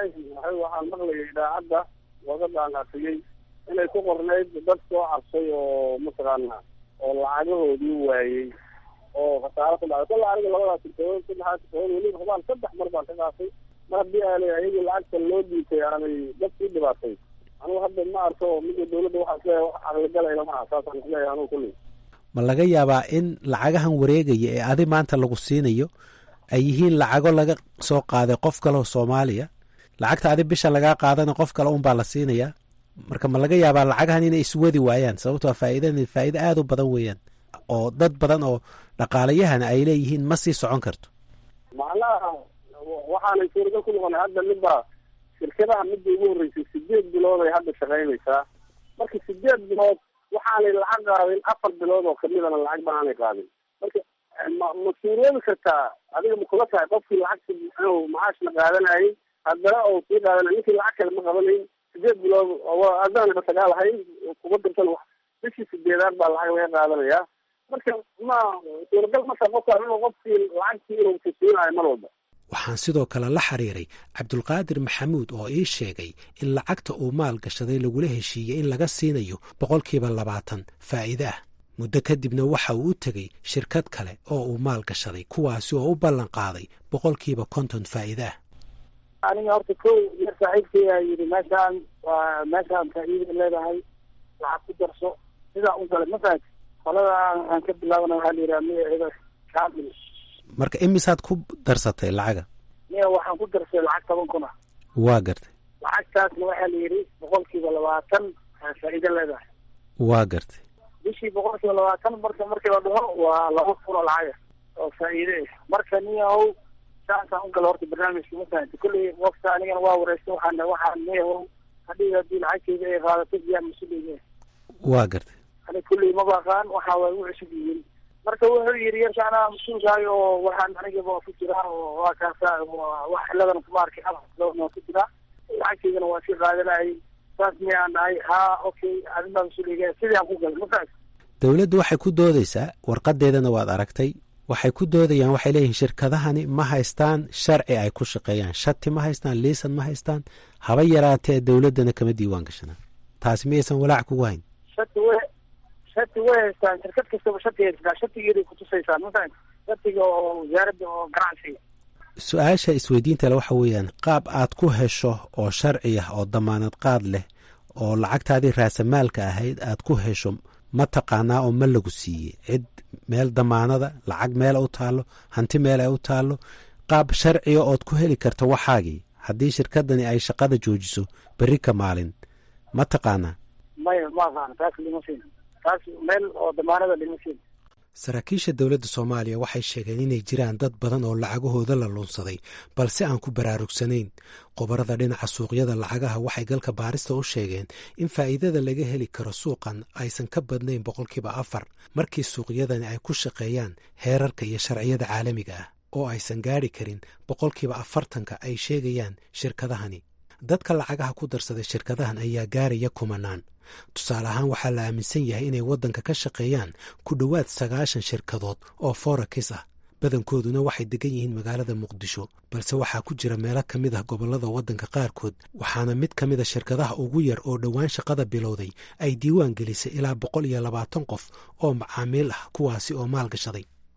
waxaan maqlayay idaacadda laga dhaanqaafiyey inay ku qornayd dad soo cabsay oo mataqaana oo lacagahoodii waayey oo khasaaro ku dhacday. kalla aniga labadaas shirkadood saddexaas shirkadood weliba hubaan saddex mar baan ka qaatay. mar haddii aanay ayagii lacagta loo dhiitay aanay dad sii dhibaatay, anugu hadda ma arko mida dowladda waxaa isleeyahay wax caqligalayna maaha. saasaan isleeyahay anugu kulli. ma laga yaabaa in lacagahan wareegaya ee adi maanta lagu siinayo ay yihiin lacago laga soo qaaday qof kale oo Soomaaliya? lacagta adi bisha lagaa qaadana qof kale un baa la siinayaa. marka ma laga yaabaa lacagahan inay iswadi waayaan? sababtoo faa'iidan faa'iido aad u badan weeyaan oo dad badan oo dhaqaalayahana ay leeyihiin ma sii socon karto. macnaha waxaanay suuragal ku noqonay hadda midba shirkadaha midda ugu horreysay sideed bilood ay hadda shaqaynaysaa. marka sideed bilood waxaanay lacag qaadin afar bilood oo kamidana lacag banaanay qaadin. marka ma ma suuroobi kartaa adiga ma kula tahay qofkii lacagta inuu macaashna qaadanayay haddana oo sii qaadanay ninkii lacag kale ma qabanayn sideed bilood haddana ba sagaal ahayn kuga dirtan bishii sideedaad baa lacag laga qaadanayaa. marka ma suuragal ma tahay qofka inuu qofkii lacagtii inuu kusiinayo mar walba. waxaan sidoo kale la xiriiray cabdulqaadir maxamuud oo ii sheegay in lacagta uu maal gashaday lagula heshiiyey in laga siinayo boqolkiiba labaatan faa'iide ah. muddo kadibna waxa uu u tegey shirkad kale oo uu maal gashaday, kuwaasi oo u ballan qaaday boqolkiiba konton faa'iide ah. aniga horta kow yar saaxiibkaya yidhi meeshaan waa meeshaan faa'iida leedahay lacag ku darso sidaa u galay mafahat qolada aan ka bilaabana waxaa la yidhaha magaceeda kaamil. marka imisaad ku darsatay lacaga? miya waxaan ku darsay lacag toban kun ah. waa gartay. lacagtaasna waxaa la yidhi boqolkiiba labaatan faa'iido leedahay. waa gartay. bishii boqolkiiba labaatan marka markii la dhaho waa laba kun oo lacaga oo faa'iide ah. marka niyahow saasaan u gala horta barnaamijka mafahanti kulley waqta anigana waa wareystay waxaan waxaan niyahow hadii haddii lacagteyda ay qaadato biyaa mas-uuliye. waa gartay. ani kulley ma baqaan waxa way u cusub yihiin. marka wuxuu yidhi yarkaana mas-uulkaayo oo waxaan anigaba ku jiraa oo waa kaasa wax ciladana kuma arkay adoona ku jiraa lacagteydana waa sii qaadanayay. saas miyaan dhahay haa okay adinbaa mas-uuliga sidii aan ku galay mafahanti. dowladdu waxay ku doodaysaa, warqadeedana waad aragtay, waxay ku doodayaan, waxay leeyihiin shirkadahani ma haystaan sharci ay ku shaqeeyaan, shati ma haystaan, liisan ma haystaan, haba yaraatee dowladdana kama diiwaan gashanaa. taasi miyaysan walaac kugu hayn? shati way shati way haystaan, shirkad kastaba shati haystaa, shatigeeday kutusaysaa mafahanti, shatiga oo wasaaradda oo ganacsiga. su-aasha isweydiinta le waxa weeyaan qaab aad ku hesho oo sharci ah oo damaanad qaad leh oo lacagtaadii raasamaalka ahayd aad ku hesho ma taqaanaa oo ma lagu siiyey cid meel damaanada, lacag meel u taallo, hanti meel ay u taallo, qaab sharciga ood ku heli karto waxaagii haddii shirkadani ay shaqada joojiso berri ka maalin ma taqaanaa? maya ma aqaana taas lima siin, taas meel oo damaanada lima siin. saraakiisha dowladda soomaaliya waxay sheegeen inay jiraan dad badan oo lacagahooda la luunsaday balse aan ku baraarugsanayn. qobarada dhinaca suuqyada lacagaha waxay galka baarista u sheegeen in faa'iidada laga heli karo suuqan aysan ka badnayn boqolkiiba afar markii suuqyadani ay ku shaqeeyaan heerarka iyo sharciyada caalamiga ah oo aysan gaadhi karin boqolkiiba afartanka ay sheegayaan shirkadahani. dadka lacagaha ku darsaday shirkadahan ayaa gaaraya kumanaan. tusaale ahaan waxaa la aaminsan yahay inay waddanka ka shaqeeyaan ku dhowaad sagaashan shirkadood oo forakis ah, badankooduna waxay degan yihiin magaalada muqdisho, balse waxaa ku jira meelo ka mid ah gobollada waddanka qaarkood, waxaana mid ka mid a shirkadaha ugu yar oo dhowaan shaqada bilowday ay diiwaan gelisay ilaa boqol iyo labaatan qof oo macaamiil ah kuwaasi oo maal gashaday.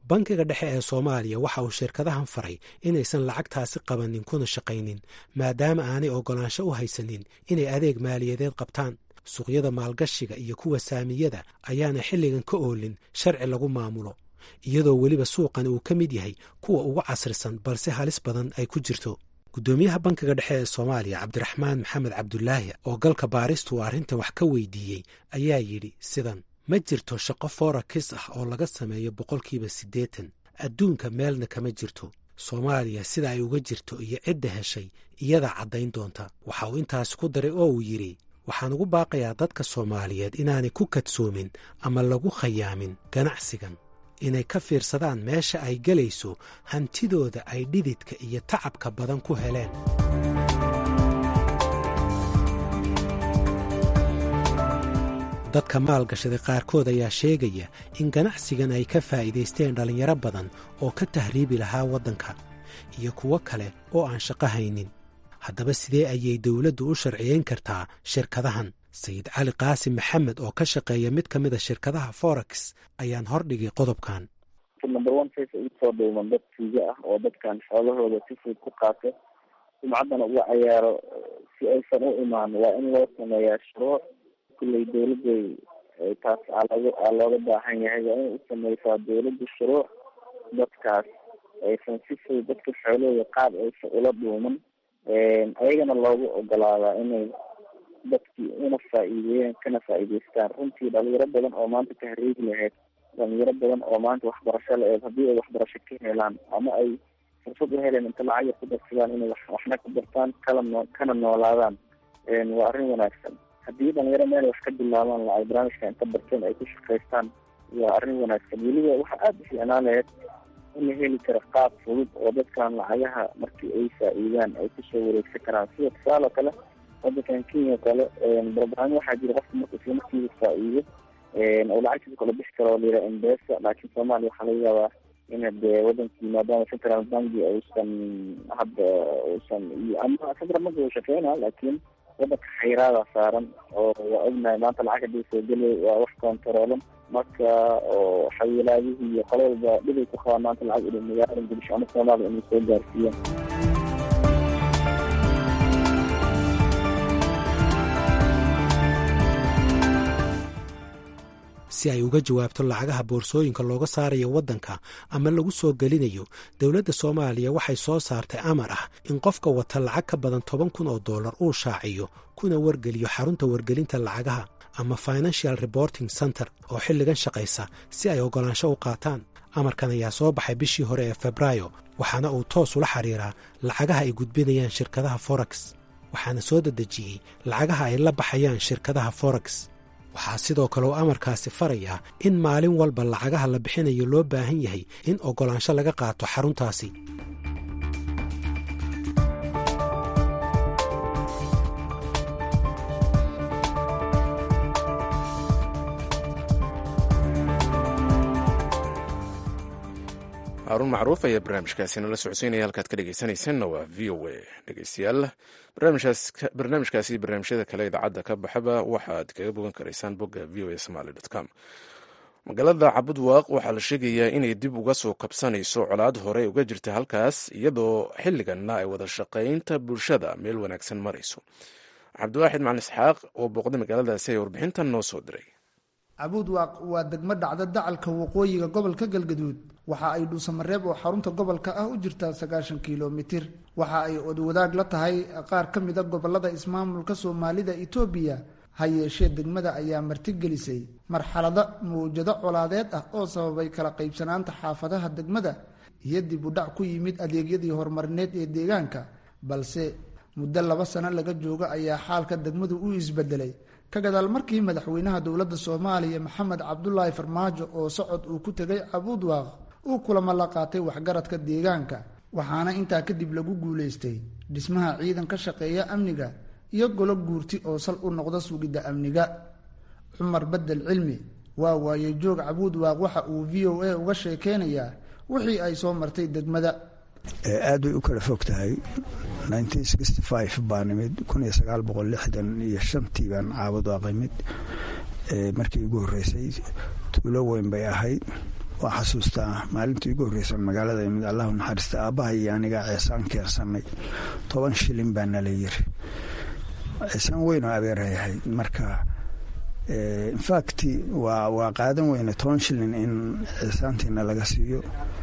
bankiga dhexe ee soomaaliya waxa uu shirkadahan faray inaysan lacagtaasi qabanin kuna shaqaynin maadaama aanay oggolaansho u haysanin inay adeeg maaliyadeed qabtaan. suuqyada maalgashiga iyo kuwa saamiyada ayaana xilligan ka oolin sharci lagu maamulo, iyadoo weliba suuqan uu ka mid yahay kuwa ugu casrisan balse halis badan ay ku jirto. guddoomiyaha bankiga dhexe ee soomaaliya cabdiraxmaan maxamed cabdulaahi oo galka baaristu uu arrintan wax ka weydiiyey ayaa yidhi sidan: ma jirto shaqo forakis ah oo laga sameeyo boqolkiiba siddeetan adduunka meelna kama jirto. soomaaliya sida ay uga jirto iyo cidda heshay iyadaa caddayn doonta. waxa uu intaas ku daray oo uu yidhi, waxaan ugu baaqayaa dadka soomaaliyeed inaanay ku kadsoomin ama lagu khayaamin ganacsigan, inay ka fiirsadaan meesha ay gelayso hantidooda ay dhididka iyo tacabka badan ku heleen. dadka maalgashaday qaarkood ayaa sheegaya in ganacsigan ay ka faa'iidaysteen dhallinyaro badan oo ka tahriibi lahaa waddanka iyo kuwo kale oo aan shaqo haynin. haddaba sidee ayay dowladdu u sharciyeyn kartaa shirkadahan? sayid cali qaasim maxamed oo ka shaqeeya mid ka mid a shirkadaha forex ayaan hordhigay qodobkan. number one face ay soo dhowman dad tiiga ah oo dadkan xoolahooda si fudud ku qaata sumcaddana uga cayaaro si aysan u imaan waa in loo sameeyaa shuruuc. kulley dowladday taas aa looga baahan yahay waa in u sameysaa dowladda shuruuc dadkaas aysan si fudud dadka xoolahooda qaab aysan ula dhuuman, ayagana loogu ogolaadaa inay dadkii una faa'iideeyaan kana faa'iidaystaan. runtii dhalinyaro badan oo maanta tahriibi lahayd, dhalinyaro badan oo maanta waxbarasho la-eed haddii ay waxbarasho ka helaan ama ay fursad u heleen inta lacag yar ku darsadaan inay waxna ku dartaan kala noo kana noolaadaan, waa arrin wanaagsan. haddii dhalinyaro meel wax ka bilaabaan la ay barnaamijka inta barteen ay ku shaqaystaan waa arrin wanaagsan. weliba waxaa aada u fiicnaan lahayd in la heli karo qaab fudud oo dadkan lacagaha markii ay faa'iidaan ay kusoo wareegsan karaan. sida tusaale kale wadankan kenya kale barnaamij waxaa jira qofka marka isla markiiba faa'iido oo lacagtiisa kala bixi karo la yidhaha embesa, laakiin soomaaliya waxaa laga yaabaa in dee wadankii maadaama central banki uusan hadda uusan ama central banki uu shaqeynaa laakiin wadanka xayiraada saaran oo waa ognahay maanta lacag hadii soo gelay waa wax kontaroolan marka oo xawilaadihii iyo qololba dhibay ku qabaan maanta lacag inay magaalada muqdisho ama soomaaliya inay soo gaarsiiyaan. si ay uga jawaabto lacagaha boorsooyinka looga saarayo waddanka ama lagu soo gelinayo, dowladda soomaaliya waxay soo saartay amar ah in qofka wata lacag ka badan toban kun oo dollar uu shaaciyo kuna wargeliyo xarunta wargelinta lacagaha ama financial reporting center oo xilligan shaqaysa si ay oggolaansho u qaataan. amarkan ayaa soo baxay bishii hore ee febraayo, waxaana uu toos ula xiriiraa lacagaha ay gudbinayaan shirkadaha forex, waxaana soo dedejiyey lacagaha ay la baxayaan shirkadaha forex. waxaa sidoo kale uu amarkaasi farayaa in maalin walba lacagaha la bixinayo loo baahan yahay in oggolaansho laga qaato xaruntaasi. haruun macruuf ayaa barnaamijkaasina la socodsiynaya. halkaad ka dhegeysanaysanna waa v o a. dhegeystayaal barnaamijkaasi barnaamijyada kale idaacadda ka baxaba waxaad kaga bogan karaysaan bogga v o a somaly dot com. magaalada cabudwaaq waxaa la sheegayaa inay dib uga soo kabsanayso colaad hore uga jirta halkaas, iyadoo xilliganna ay wada shaqaynta bulshada meel wanaagsan marayso. cabdiwaaxid macalin isxaaq oo booqday magaaladaasi ayaa warbixintan noo soo diray. cabudwaaq waa degmo dhacda dacalka waqooyiga gobolka galgaduud. waxa ay dhuusamareeb oo xarunta gobolka ah u jirtaa sagaashan kilomitir. waxa ay odwadaag la tahay qaar ka mid a gobolada ismaamulka soomaalida itoobiya. ha yeeshee degmada ayaa martigelisay marxalado mawjado colaadeed ah oo sababay kala qaybsanaanta xaafadaha degmada iyo dib u dhac ku yimid adeegyadii horumarineed ee deegaanka. balse muddo laba sano laga joogo ayaa xaalka degmadu u isbedelay ka gadaal markii madaxweynaha dowladda soomaaliya maxamed cabdulaahi farmaajo oo socod uu ku tegay cabudwaaq uu kulamo la qaatay waxgaradka deegaanka, waxaana intaa kadib lagu guulaystay dhismaha ciidan ka shaqeeya amniga iyo golo guurti oo sal u noqda sugidda amniga. cumar bedel cilmi waa waaye joog cabudwaaq waxa uu v o a uga sheekeynayaa wixii ay soo martay degmada. aad bay u kala fog tahay. nineteen sixty five baa nimid kun iyo sagaal boqol lixdan iyo shantii baan cabudwaaq imid. markii ugu horreysay tuulo weyn bay ahayd waa xasuustaa maalintii ugu horreysan magaalada imid allahu naxariista aabbaha iyo aniga ceesaan keersanay toban shilin baa nala yiri ceesaan weyn oo abeerayahay marka infact waa waa qaadan weyne toban shilin in ceesaantiina laga siiyo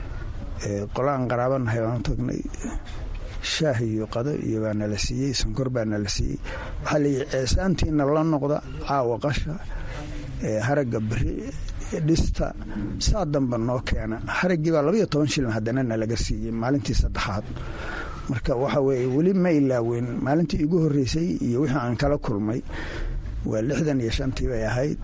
qolaan qaraabanahay waan tagnay shaah iyo qado iyo baa nala siiyey sonkor baa nala siiyey waxaa leeyahay ceesaantiina la noqda caawa qasha haragga beri dhista saa damba noo keena haraggii baa labaiyo toban shilin haddana nalaga siiyey maalintii saddexaad marka waxa weeye weli ma ilaaweyn maalintii igu horreysay iyo wixii aan kala kulmay waa lixdan iyo shantii bay ahayd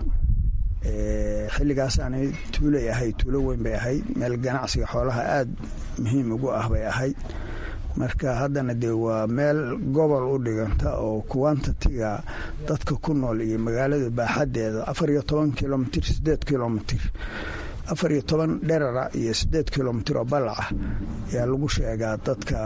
xilligaasaana tuulay ahayd tuulo weyn bay ahayd meel ganacsiga xoolaha aada muhiim ugu ah bay ahayd marka haddana dee waa meel gobol u dhiganta oo quantatiga dadka ku nool iyo magaalada baaxadeeda afar iyo toban kilomitr sideed kilomitr afar iyo toban dherara iyo sideed kilomitr oo balaca ayaa lagu sheegaa dadka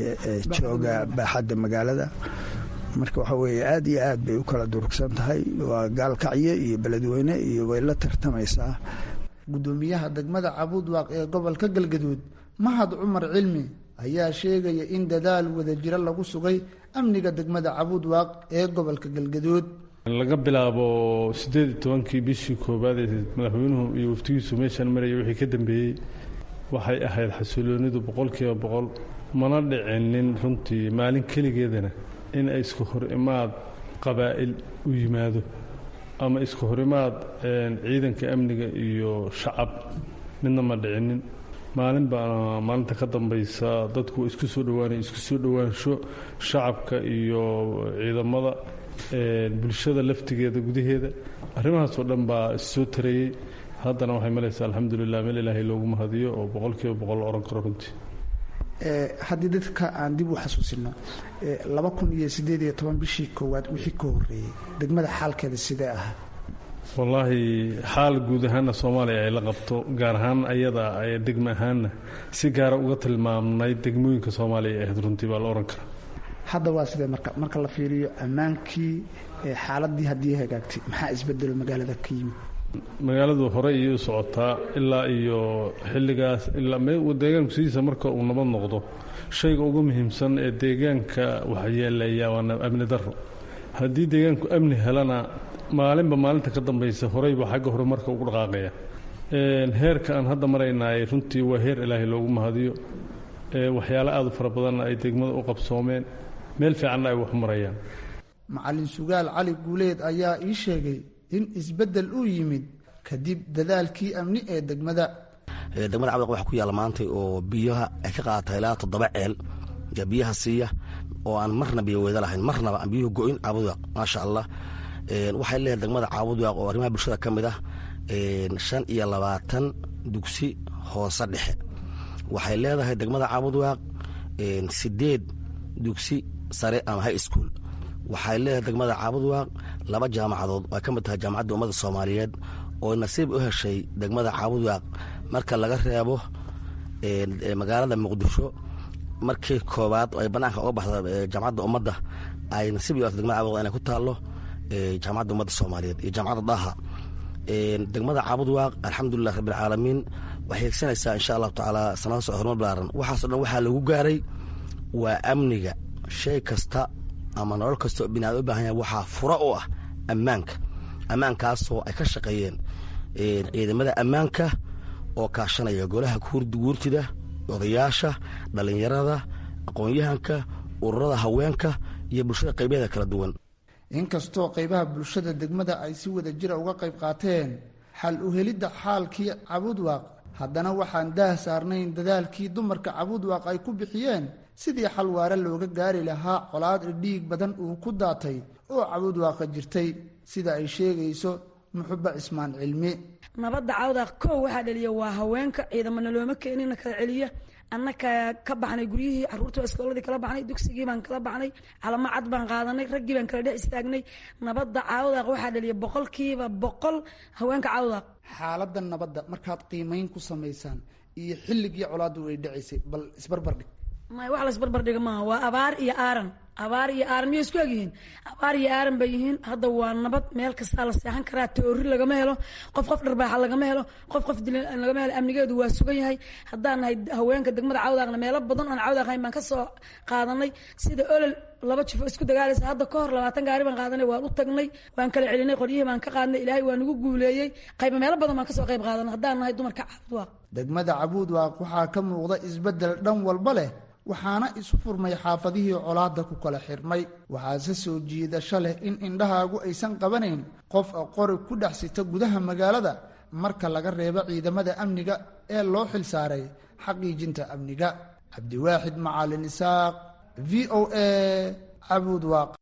jooga baaxadda magaalada marka waxa weeye aad iyo aad bay u kala durugsan tahay waa gaalkacyo iyo beledweyne iyo way la tartamaysaa gudoomiyaha degmada Cabuudwaaq ee gobolka Galgaduud Mahad Cumar Cilmi ayaa sheegaya in dadaal wada jira lagu sugay amniga degmada Cabuudwaaq ee gobolka Galgaduud laga bilaabo sideed iyo tobankii bishii koobaad ee madaxweynuhu iyo waftigiisu meeshan marayay wixii ka dambeeyay waxay ahayd xasiloonidu boqolkiiba boqol mana dhicinin runtii maalin keligeedana in ay isku hor imaad qabaa'il u yimaado ama isku hor imaad ciidanka amniga iyo shacab midna ma dhicinin maalin baa maalinta ka dambaysa dadku isku soo dhawaanay isku soo dhawaansho shacabka iyo ciidamada bulshada laftigeeda gudaheeda arrimahaasoo dhan baa issoo tareeyey haddana waxay malaysaa alxamdulilah meel ilaahay loogu mahadiyo oo boqolkiiba boqol oran karo runtii haddii dadka aan dib u xasuusino laba kun iyo sideed iyo toban bishii koowaad wixii ka horreeyey degmada xaalkeeda sidee ahaa wallaahi xaal guud ahaanna soomaaliya ay la qabto gaar ahaan ayada degmo ahaanna si gaara uga tilmaamnay degmooyinka soomaaliya ay ahayd runtii baa la oran karaa hadda waa sidee marka marka la fiiriyo ammaankii xaaladii haddii hagaagtay maxaa isbedelo magaalada ka yimid magaaladu hore iyo u socotaa ilaa iyo xilligaas ilaa deegaanku sidiisa marka uu nabad noqdo shayga ugu muhiimsan ee deegaanka waxyeelaya waa amni darro haddii deegaanku amni helana maalinba maalinta ka dambaysa horeyba xagga hore marka ugu dhaqaaqaya heerka aan hadda maraynaay runtii waa heer ilaahay loogu mahadiyo waxyaalo aada u fara badanna ay degmada u qabsoomeen meel fiicanna ay wax marayaan macalin sugaal cali guuleed ayaa ii sheegay in isbeddel uu yimid kadib dadaalkii amni ee degmada degmada Cabuudwaaq waxa ku yaala maantay oo biyaha ay ka qaadatay ilaa toddoba ceel biyaha siiya oo aan marna biyo wada lahayn marnaba aan biyuhu go'in Cabuudwaaq maasha Allah waxay leedahay degmada Cabuudwaaq oo arrimaha bulshada ka mid ah shan iyo labaatan dugsi hoose dhexe waxay leedahay degmada Cabuudwaaq sideed dugsi sare ama high school waxay leedahay degmada Cabuudwaaq laba jaamacadood oo ka mid tahay jaamacadda ummadda Soomaaliyeed oo nasiib u heshay degmada Cabuudwaaq marka laga reebo magaalada Muqdisho markii koobaad ay banaanka uga baxday jaamacadda ummadda ay nasiib u heshay degmada Cabuudwaaq inay ku taalo jaamacadda ummadda Soomaaliyeed iyo jaamacadda Daha degmada Cabuudwaaq alxamdulilah rabbil caalamiin waxay hegsanaysaa insha Allah taala sanado soo horumar ballaaran waxaas oo dhan waxaa lagu gaaray waa amniga shay kasta ama nolol kasta oo binaad u baahan yahay waxaa fura u ah ammaanka ammaankaasoo ay ka shaqeeyeen ciidamada ammaanka oo kaashanaya golaha guurtida odayaasha dhallinyarada aqoon-yahanka ururada haweenka iyo bulshada qaybaheeda kala duwan inkastoo qaybaha bulshada degmada ay si wada jira uga qayb qaateen xal u helidda xaalkii Cabuudwaaq haddana waxaan daah saarnayn dadaalkii dumarka Cabuudwaaq ay ku bixiyeen sidii xal waara looga gaari lahaa colaad dhiig badan uu ku daatay oo Cabuudwaaq jirtay sida ay sheegayso Muxubba Ismaan Cilmi nabadda Cabuudwaaq koow waxaa dhaliya waa haweenka ciidamada looma keenin kala celiya annaka ka baxnay guryihii caruurta iskooladii kala baxnay dugsigii baan kala baxnay calamo cad baan qaadanay raggii baan kala dhex istaagnay nabadda Cabuudwaaq waxaa dhaliya boqolkiiba boqol haweenka Cabuudwaaq xaaladda nabadda markaad qiimeyn ku samaysaan iyo xilligii colaadu ay dhacaysay bal isbarbar dhig ma wax la isbarbar dhiga ma waa abaar iyo aaran abaar iyo aaran miyay isku egyihiin abaar iyo aaran bay yihiin hadda waa nabad meel kastaa la seexan karaa toori lagama helo qof qof dharbaaxa lagama helo qof qof dil lagama helo amnigeedu waa sugan yahay haddaan nahay haweenka degmada Cawdaaqna meelo badan oon Cawdaaqayn baan ka soo qaadanay sida olol laba jif isku dagaalaysa hadda ka hor labaatan gaari baan qaadanay waan u tagnay waan kala celinay qoryihii baan ka qaadnay ilaahay waa nagu guuleeyey qayb meelo badan baan ka soo qayb qaadanay haddaan nahay dumarka Cabudwaaq degmada Cabudwaaq waxaa ka muuqda isbedel dhan walba leh waxaana isu furmay xaafadihii colaadda ku kala xirmay waxaase soo jiidasho leh in indhahaagu aysan qabanayn qof qori ku dhex sita gudaha magaalada marka laga reebo ciidamada amniga ee loo xilsaaray xaqiijinta amniga cabdiwaaxid macalin isaaq v o a Cabudwaaq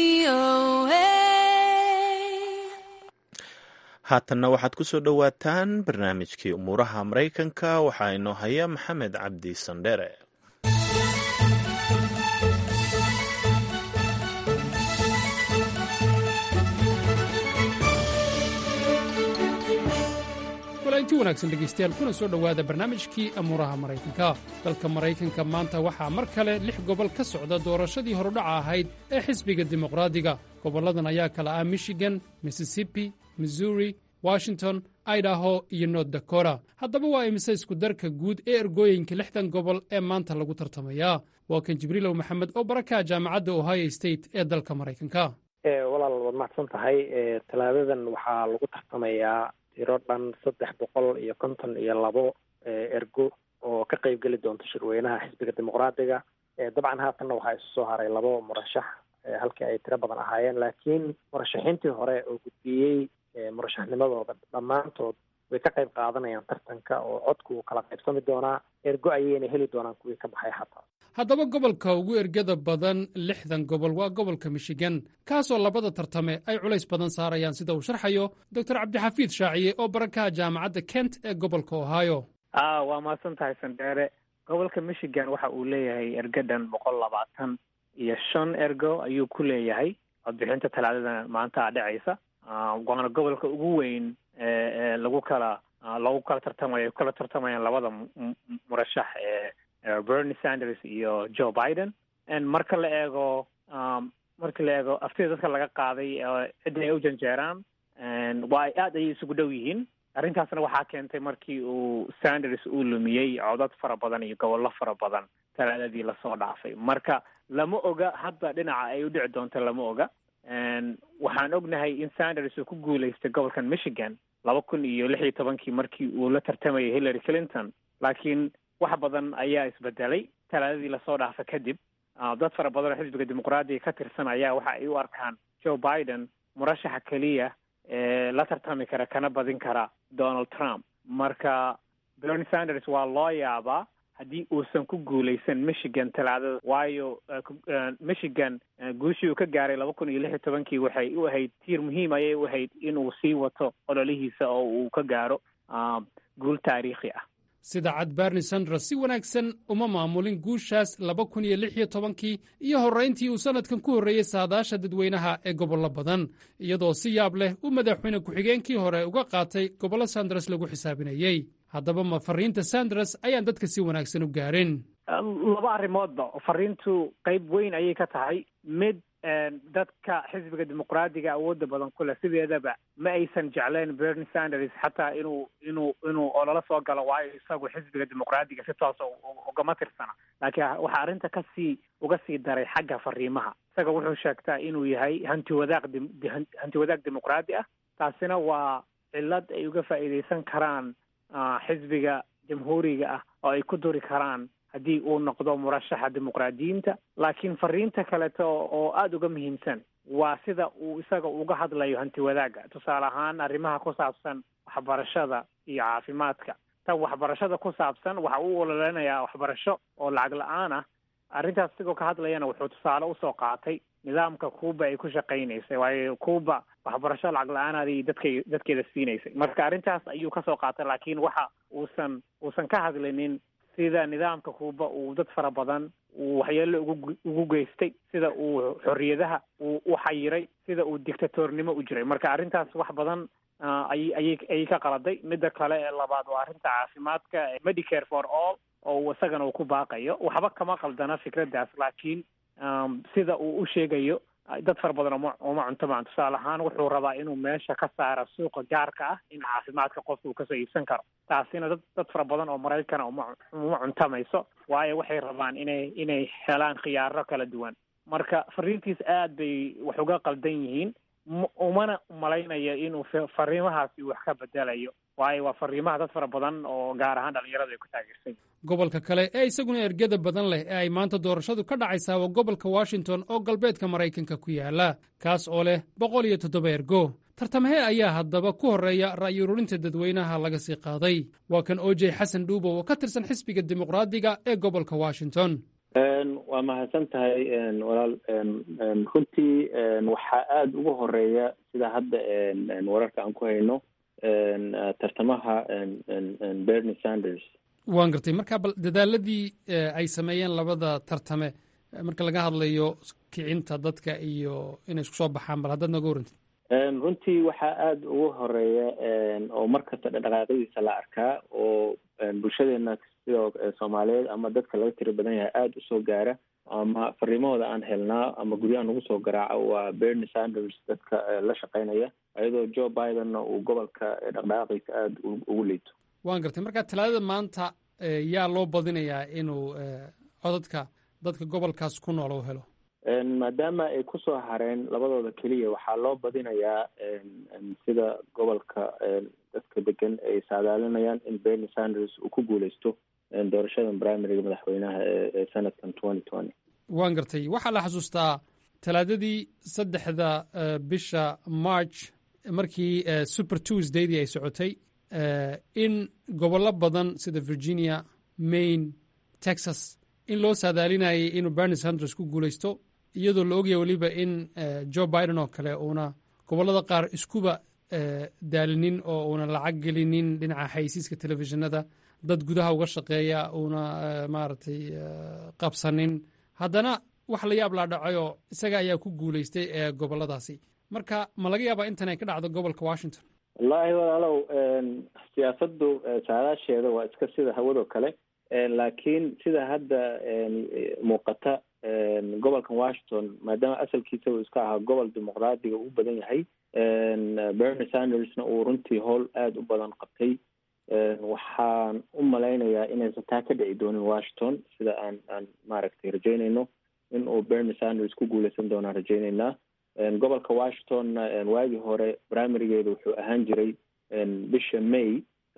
haatanna waxaad ku soo dhowaataan barnaamijkii umuuraha maraykanka waxaa inoo haya maxamed cabdi sandheere inti wanaagsan dhegaystayaal kuna soo dhowaada barnaamijkii amuuraha maraykanka dalka maraykanka maanta waxaa mar kale lix gobol ka socda doorashadii horudhaca ahayd ee xisbiga dimuqraadiga gobolladan ayaa kala ah michigan mississippi missouri washington idaho iyo north dakota haddaba waa imise iskudarka guud ee ergooyinka lixdan gobol ee maanta lagu tartamayaa waa kan jibriilow maxamed oo baraka jaamacadda ohio state ee dalka maraykanka walaal waad mahadsan tahay talaadadan waxaa lagu tartamayaa tiro dhan saddex boqol iyo konton iyo labo ergo oo ka qayb geli doonta shirweynaha xisbiga dimuqraadiga dabcan haatanna waxaa isu soo haray labo murashax halkii ay tiro badan ahaayeen laakiin murashaxiintii hore oo gudbiyey murashaxnimadooda dhammaantood way ka qayb qaadanayaan tartanka oo codku uu kala qaybsami doonaa ergo ayayna heli doonaan kuwii ka baxay xataa haddaba gobolka ugu ergada badan lixdan gobol waa gobolka michigan kaasoo labada tartame ay culays badan saarayaan sida uu sharxayo doctor cabdixafiid shaaciye oo barakaha jaamacadda kent ee gobolka ohio a waa mahadsan tahay sandheere gobolka michigan waxa uu leeyahay ergadan boqol labaatan iyo shan ergo ayuu ku leeyahay codbixinta talaadada maanta dhacaysa waana gobolka ugu weyn ee lagu kala lagu kala tartamayo kala tartamayaan labada murashax ee Bernie Sanders iyo Joe Biden marka la eego marka la eego aftida dadka laga qaaday cidda ay u janjeeraan waa aad ayay isugu dhow yihiin arrintaasna waxaa keentay markii uu Sanders uu lumiyey codad fara badan iyo gobollo fara badan talaadadii lasoo dhaafay marka lama oga hadda dhinaca ay u dhici doonto lama oga waxaan ognahay in Sanders uu ku guulaystay gobolkan Michigan laba kun iyo lix iyo tobankii markii uu la tartamayay Hillary Clinton laakiin wax badan ayaa isbedelay talaadadii lasoo dhaafa kadib dad fara badan oo xisbiga dimuqraadiga ka tirsan ayaa waxa ay u arkaan Joe Biden murashaxa keliya ee la tartami kara kana badin kara Donald Trump marka Bernie Sanders waa loo yaabaa haddii uusan ku guulaysan Michigan talaadada waayo Michigan guushii uu ka gaaray laba kun iyo lix iyo tobankii waxay u ahayd tiir muhiim ayay u ahayd inuu sii wato ololihiisa oo uu ka gaaro guul taariikhi ah sida cad Bernie Sanders si wanaagsan uma maamulin guushaas laba kun iyo lix iyo tobankii iyo horrayntii uu sanadkan ku horreeyey saadaasha dadweynaha ee gobollo badan iyadoo si yaab leh u madaxweyne ku-xigeenkii hore uga qaatay gobollo Sanders lagu xisaabinayey haddaba ma fariinta Sanders ayaan dadka si wanaagsan u gaarin laba arrimoodba fariintu qayb weyn ayay ka tahay mid dadka xisbiga dimuqraadiga awoodda badan ku leh sideedaba ma aysan jecleen Bernie Sanders xataa inuu inuu inuu ololo soo galo waayo isagu xisbiga dimuqraadiga si toos ugama tirsana laakiin waxaa arrinta kasii uga sii daray xagga fariimaha isaga wuxuu sheegtaa inuu yahay hanti wadaaq hanti wadaag dimuqraadi ah taasina waa cillad ay uga faa'iidaysan karaan xisbiga jamhuuriga ah oo ay ku duri karaan haddii uu noqdo murashaxa dimuqraadiyiinta laakiin fariinta kaleeto oo aada uga muhiimsan waa sida uu isaga uga hadlayo hanti wadaaga tusaale ahaan arrimaha ku saabsan waxbarashada iyo caafimaadka tan waxbarashada ku saabsan waxa uu ololeynayaa waxbarasho oo lacag la-aan ah arrintaas isagoo ka hadlayana wuxuu tusaale usoo qaatay nidaamka Cuba ay ku shaqaynaysay waayo Cuba waxbarasho lacag la-aanadii dadkay dadkeeda siinaysay marka arrintaas ayuu kasoo qaatay laakiin waxa uusan uusan ka hadlinin sida nidaamka Cuba uu dad fara badan uu waxyeello ugu ugu geystay sida uu xorriyadaha uu u xayiray sida uu dictatornimo u jiray marka arrintaas wax badan ay ay ay ka qaladay midda kale ee labaad waa arrinta caafimaadka Medicare for all oo isagana uu ku baaqayo waxba kama qaldana fikradaas laakiin sida uu u sheegayo dad fara badan oma uma cuntamaan. tusaale ahaan wuxuu rabaa inuu meesha ka saaro suuqa gaarka ah in caafimaadka qofka uu kasoo iibsan karo. taasina dad dad fara badan oo maraykana uma uma cuntamayso, waayo waxay rabaan inay inay helaan khiyaaro kala duwan. marka fariintiis aad bay wax uga qaldan yihiin, umana malaynaya inuu fariimahaasi wax ka bedelayo, waayo waa fariimaha dad fara badan oo gaar ahaan dhalinyarada ay ku taageersan. gobolka kale ee isaguna ergada badan leh ee ay maanta doorashadu ka dhacaysaa waa gobolka washington oo galbeedka maraykanka ku yaala, kaas oo leh boqol iyo toddoba ergo. tartamahee ayaa haddaba ku horreeya ra'yi ururinta dadweynaha laga sii qaaday. waa kan o j xasan dhuubo oo ka tirsan xisbiga dimuqraadiga ee gobolka washington. waa mahadsan tahay walaal. runtii waxaa aada ugu horeeya sida hadda wararka aan ku hayno tartamaha bernie sanders. waan gartay. marka bal dadaaladii ay sameeyeen labada tartame marka laga hadlayo kicinta dadka iyo inay isku soo baxaan, bal haddaad nooga warantid. runtii waxaa aada ugu horeeya oo markasta dhaqdhaqaaqadiisa la arkaa oo bulshadeena sidoo soomaaliyeed ama dadka laga tiro badan yahay aada usoo gaara ama fariimahooda aan helnaa ama guryaha nagu soo garaaca waa bernie sanders dadka la shaqeynaya, iyadoo joe bidenna uu gobolka dhaqdhaqaaqiisa aada ugu liito. waan gartay. marka talaadada maanta yaa loo badinayaa inuu codadka dadka gobolkaas ku nool u helo? maadaama ay kusoo hareen labadooda keliya waxaa loo badinayaa sida gobolka dadka degan ay saadaalinayaan in bernie sanders uu ku guuleysto doorashadan primariga madaxweynaha ee sanadkan twenty twenty. waan gartay. waxaa la xasuustaa talaadadii saddexda bisha march markii super tuesdaydii ay socotay in gobollo badan sida virginia, maine, texas in loo saadaalinayay inuu bernie sanders ku guuleysto, iyadoo la ogyahay weliba in joe biden oo kale uuna gobollada qaar iskuba daalinin oo uuna lacag gelinin dhinaca xaysiiska telefishinada, dad gudaha uga shaqeeya uuna maaragtay qabsanin. haddana wax la yaab laa dhacayoo isaga ayaa ku guuleystay ee gobolladaasi. marka ma laga yaabaa intan ay ka dhacdo gobolka washington? wallaahi walaalow siyaasaddu saadaasheeda waa iska sida hawadoo kale, laakiin sida hadda muuqata gobolkan washington maadaama asalkiisa uu iska ahaa gobol dimuqraadiga u badan yahay, bernie sandersna uu runtii howl aada u badan qabtay, waxaan u malaynayaa inaysan taa ka dhici doonin washington sida aan aan maaragtay rajeynayno in uu bernie sanders ku guuleysan doonaan rajeyneynaa. gobolka washingtonna waagii hore primarigeedu wuxuu ahaan jiray bisha may,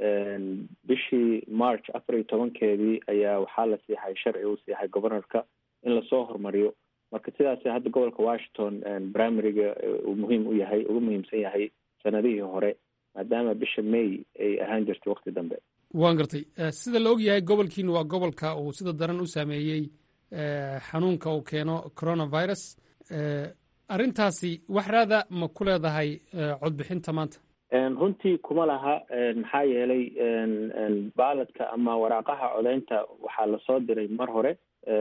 bishii march afar iyo tobankeedii ayaa waxaa la siixay sharci uu siixay governorka in lasoo hormariyo. marka sidaas hadda gobolka washington primariga uu muhiim u yahay ugu muhiimsan yahay sanadihii hore maadaama bisha may ay ahaan jirtay waqti dambe. waan gartay. sida la og yahay gobolkiina waa gobolka uu sida daran u saameeyey xanuunka uu keeno coronavirus. arrintaasi wax raada ma ku leedahay codbixinta maanta? runtii kuma laha, maxaa yeelay baaladka ama waraaqaha codeynta waxaa lasoo diray mar hore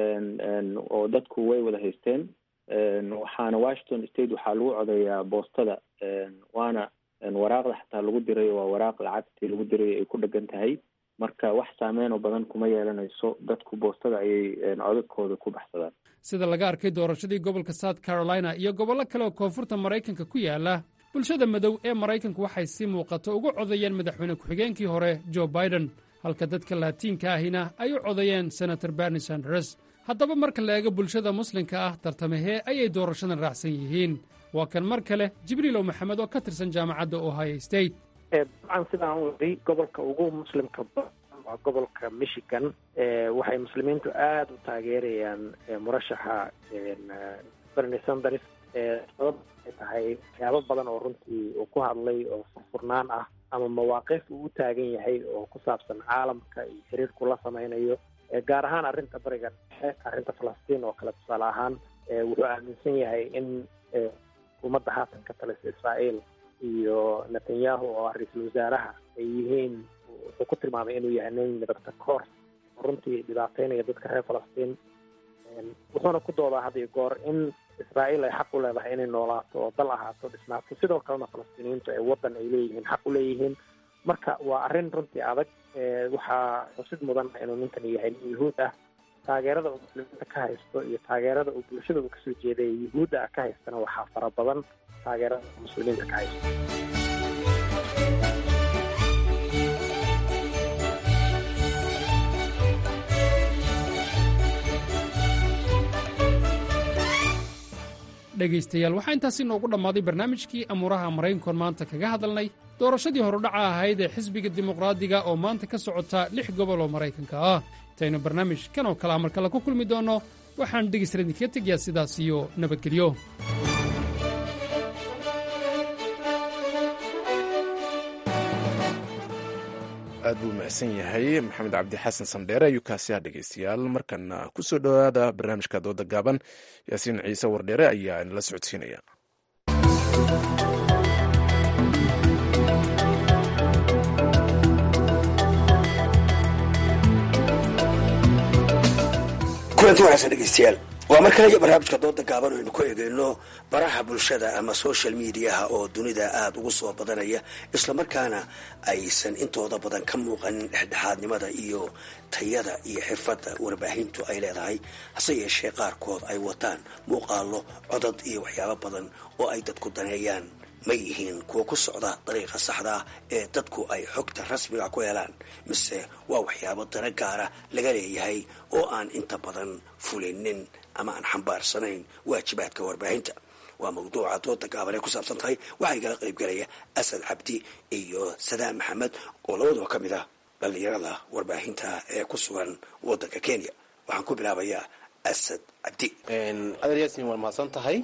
oo dadku way wada haysteen, waxaana washington state waxaa lagu codeeyaa boostada, waana waraaqda xataa lagu diray waa waraaq lacagtii lagu diray ay ku dhegan tahay. marka wax saameyn oo badan kuma yeelanayso, dadku boostada ayay codadkooda ku baxsadaan. sida laga arkay doorashadii gobolka south carolina iyo gobollo kale oo koonfurta maraykanka ku yaala, bulshada madow ee maraykanku waxay si muuqato ugu codeeyeen madaxweyne ku-xigeenkii hore joe biden, halka dadka laatiinka ahina ay u codeeyeen senator bernie sanders. haddaba marka la eego bulshada muslimka ah tartamahee ayay doorashadan raacsan yihiin? waa kan mar kale jibriilow maxamed oo ka tirsan jaamacadda ohio state. dabcan sidaan wadi gobolka ugu muslimka badan waa gobolka michigan. waxay muslimiintu aada u taageerayaan murashaxa bernie sanders. sabab ay tahay waxyaabo badan oo runtii uu ku hadlay oo furfurnaan ah ama mawaaqif uu u taagan yahay oo ku saabsan caalamka iyo xiriirku la samaynayo, gaar ahaan arrinta bariga dhexe, arrinta falastiin oo kale tusaale ahaan. wuxuu aaminsan yahay in xukuumadda haatan ka talisa israael iyo netanyahu oo ah ra-iisul wasaaraha ay yihiin, wuxuu ku tilmaamay inuu yahay nin midabta koor oo runtii dhibaateynaya dadka reer falastiin. wuxuuna ku doodaa had iyo goor in israael ay xaq u leedahay inay noolaato oo dal ahaato, dhisnaato, sidoo kalena falastiiniyiintu ay waddan ay leeyihiin xaq u leeyihiin. marka waa arrin runtii adag. waxaa xusid mudan inuu ninkan yahay nin yuhuud ah, taageerada uu muslimiinta ka haysto iyo taageerada uu bulshada uu kasoo jeeday yuhuudda ah ka haystana waxaa fara badan taageerada uu muslimiinta ka haysto. dhegaystayaal waxaa intaasi noogu dhammaaday barnaamijkii amuuraha maraykankoon maanta kaga hadalnay doorashadii horudhaca ahayd ee xisbiga dimuqraadiga oo maanta ka socota lix gobol oo maraykanka ah. intaynu barnaamij kan oo kale mar kale ku kulmi doonno waxaan dhegaystayaal idinkaga tegayaa sidaas iyo nabadgelyo. aad buu mahadsan yahay maxamed cabdi xasan sandheere ayuu kaasi ah. dhegaystayaal markana ku soo dhowaada barnaamijka dooda gaaban. yaasiin ciise wardheere ayaa inala socodsiinaya. kulanti wanaagsan dhegaystayaal, waa mar kale iyo barnaamijka dooda gaaban aynu ku eegeyno baraha bulshada ama social mediaha oo dunida aada ugu soo badanaya islamarkaana aysan intooda badan ka muuqanin dhexdhexaadnimada iyo tayada iyo xirfadda warbaahintu ay leedahay, hase yeeshee qaarkood ay wataan muuqaalo codad iyo waxyaabo badan oo ay dadku daneeyaan. ma yihiin kuwa ku socda dariiqa saxdaa ee dadku ay xogta rasmiga ku helaan, mise waa waxyaabo dana gaara laga leeyahay oo aan inta badan fulinin ama aan xambaarsanayn waajibaadka warbaahinta? waa mawduuca dooda gaaban ee ku saabsan tahay. waxaa igala qaybgalaya asad cabdi iyo sadaan maxamed oo labadaba ka mid ah dhallinyarada warbaahinta ee ku sugan wadanka Kenya. waxaan ku bilaabayaa asad cabdi. adeer yaasin waa mahadsan tahay.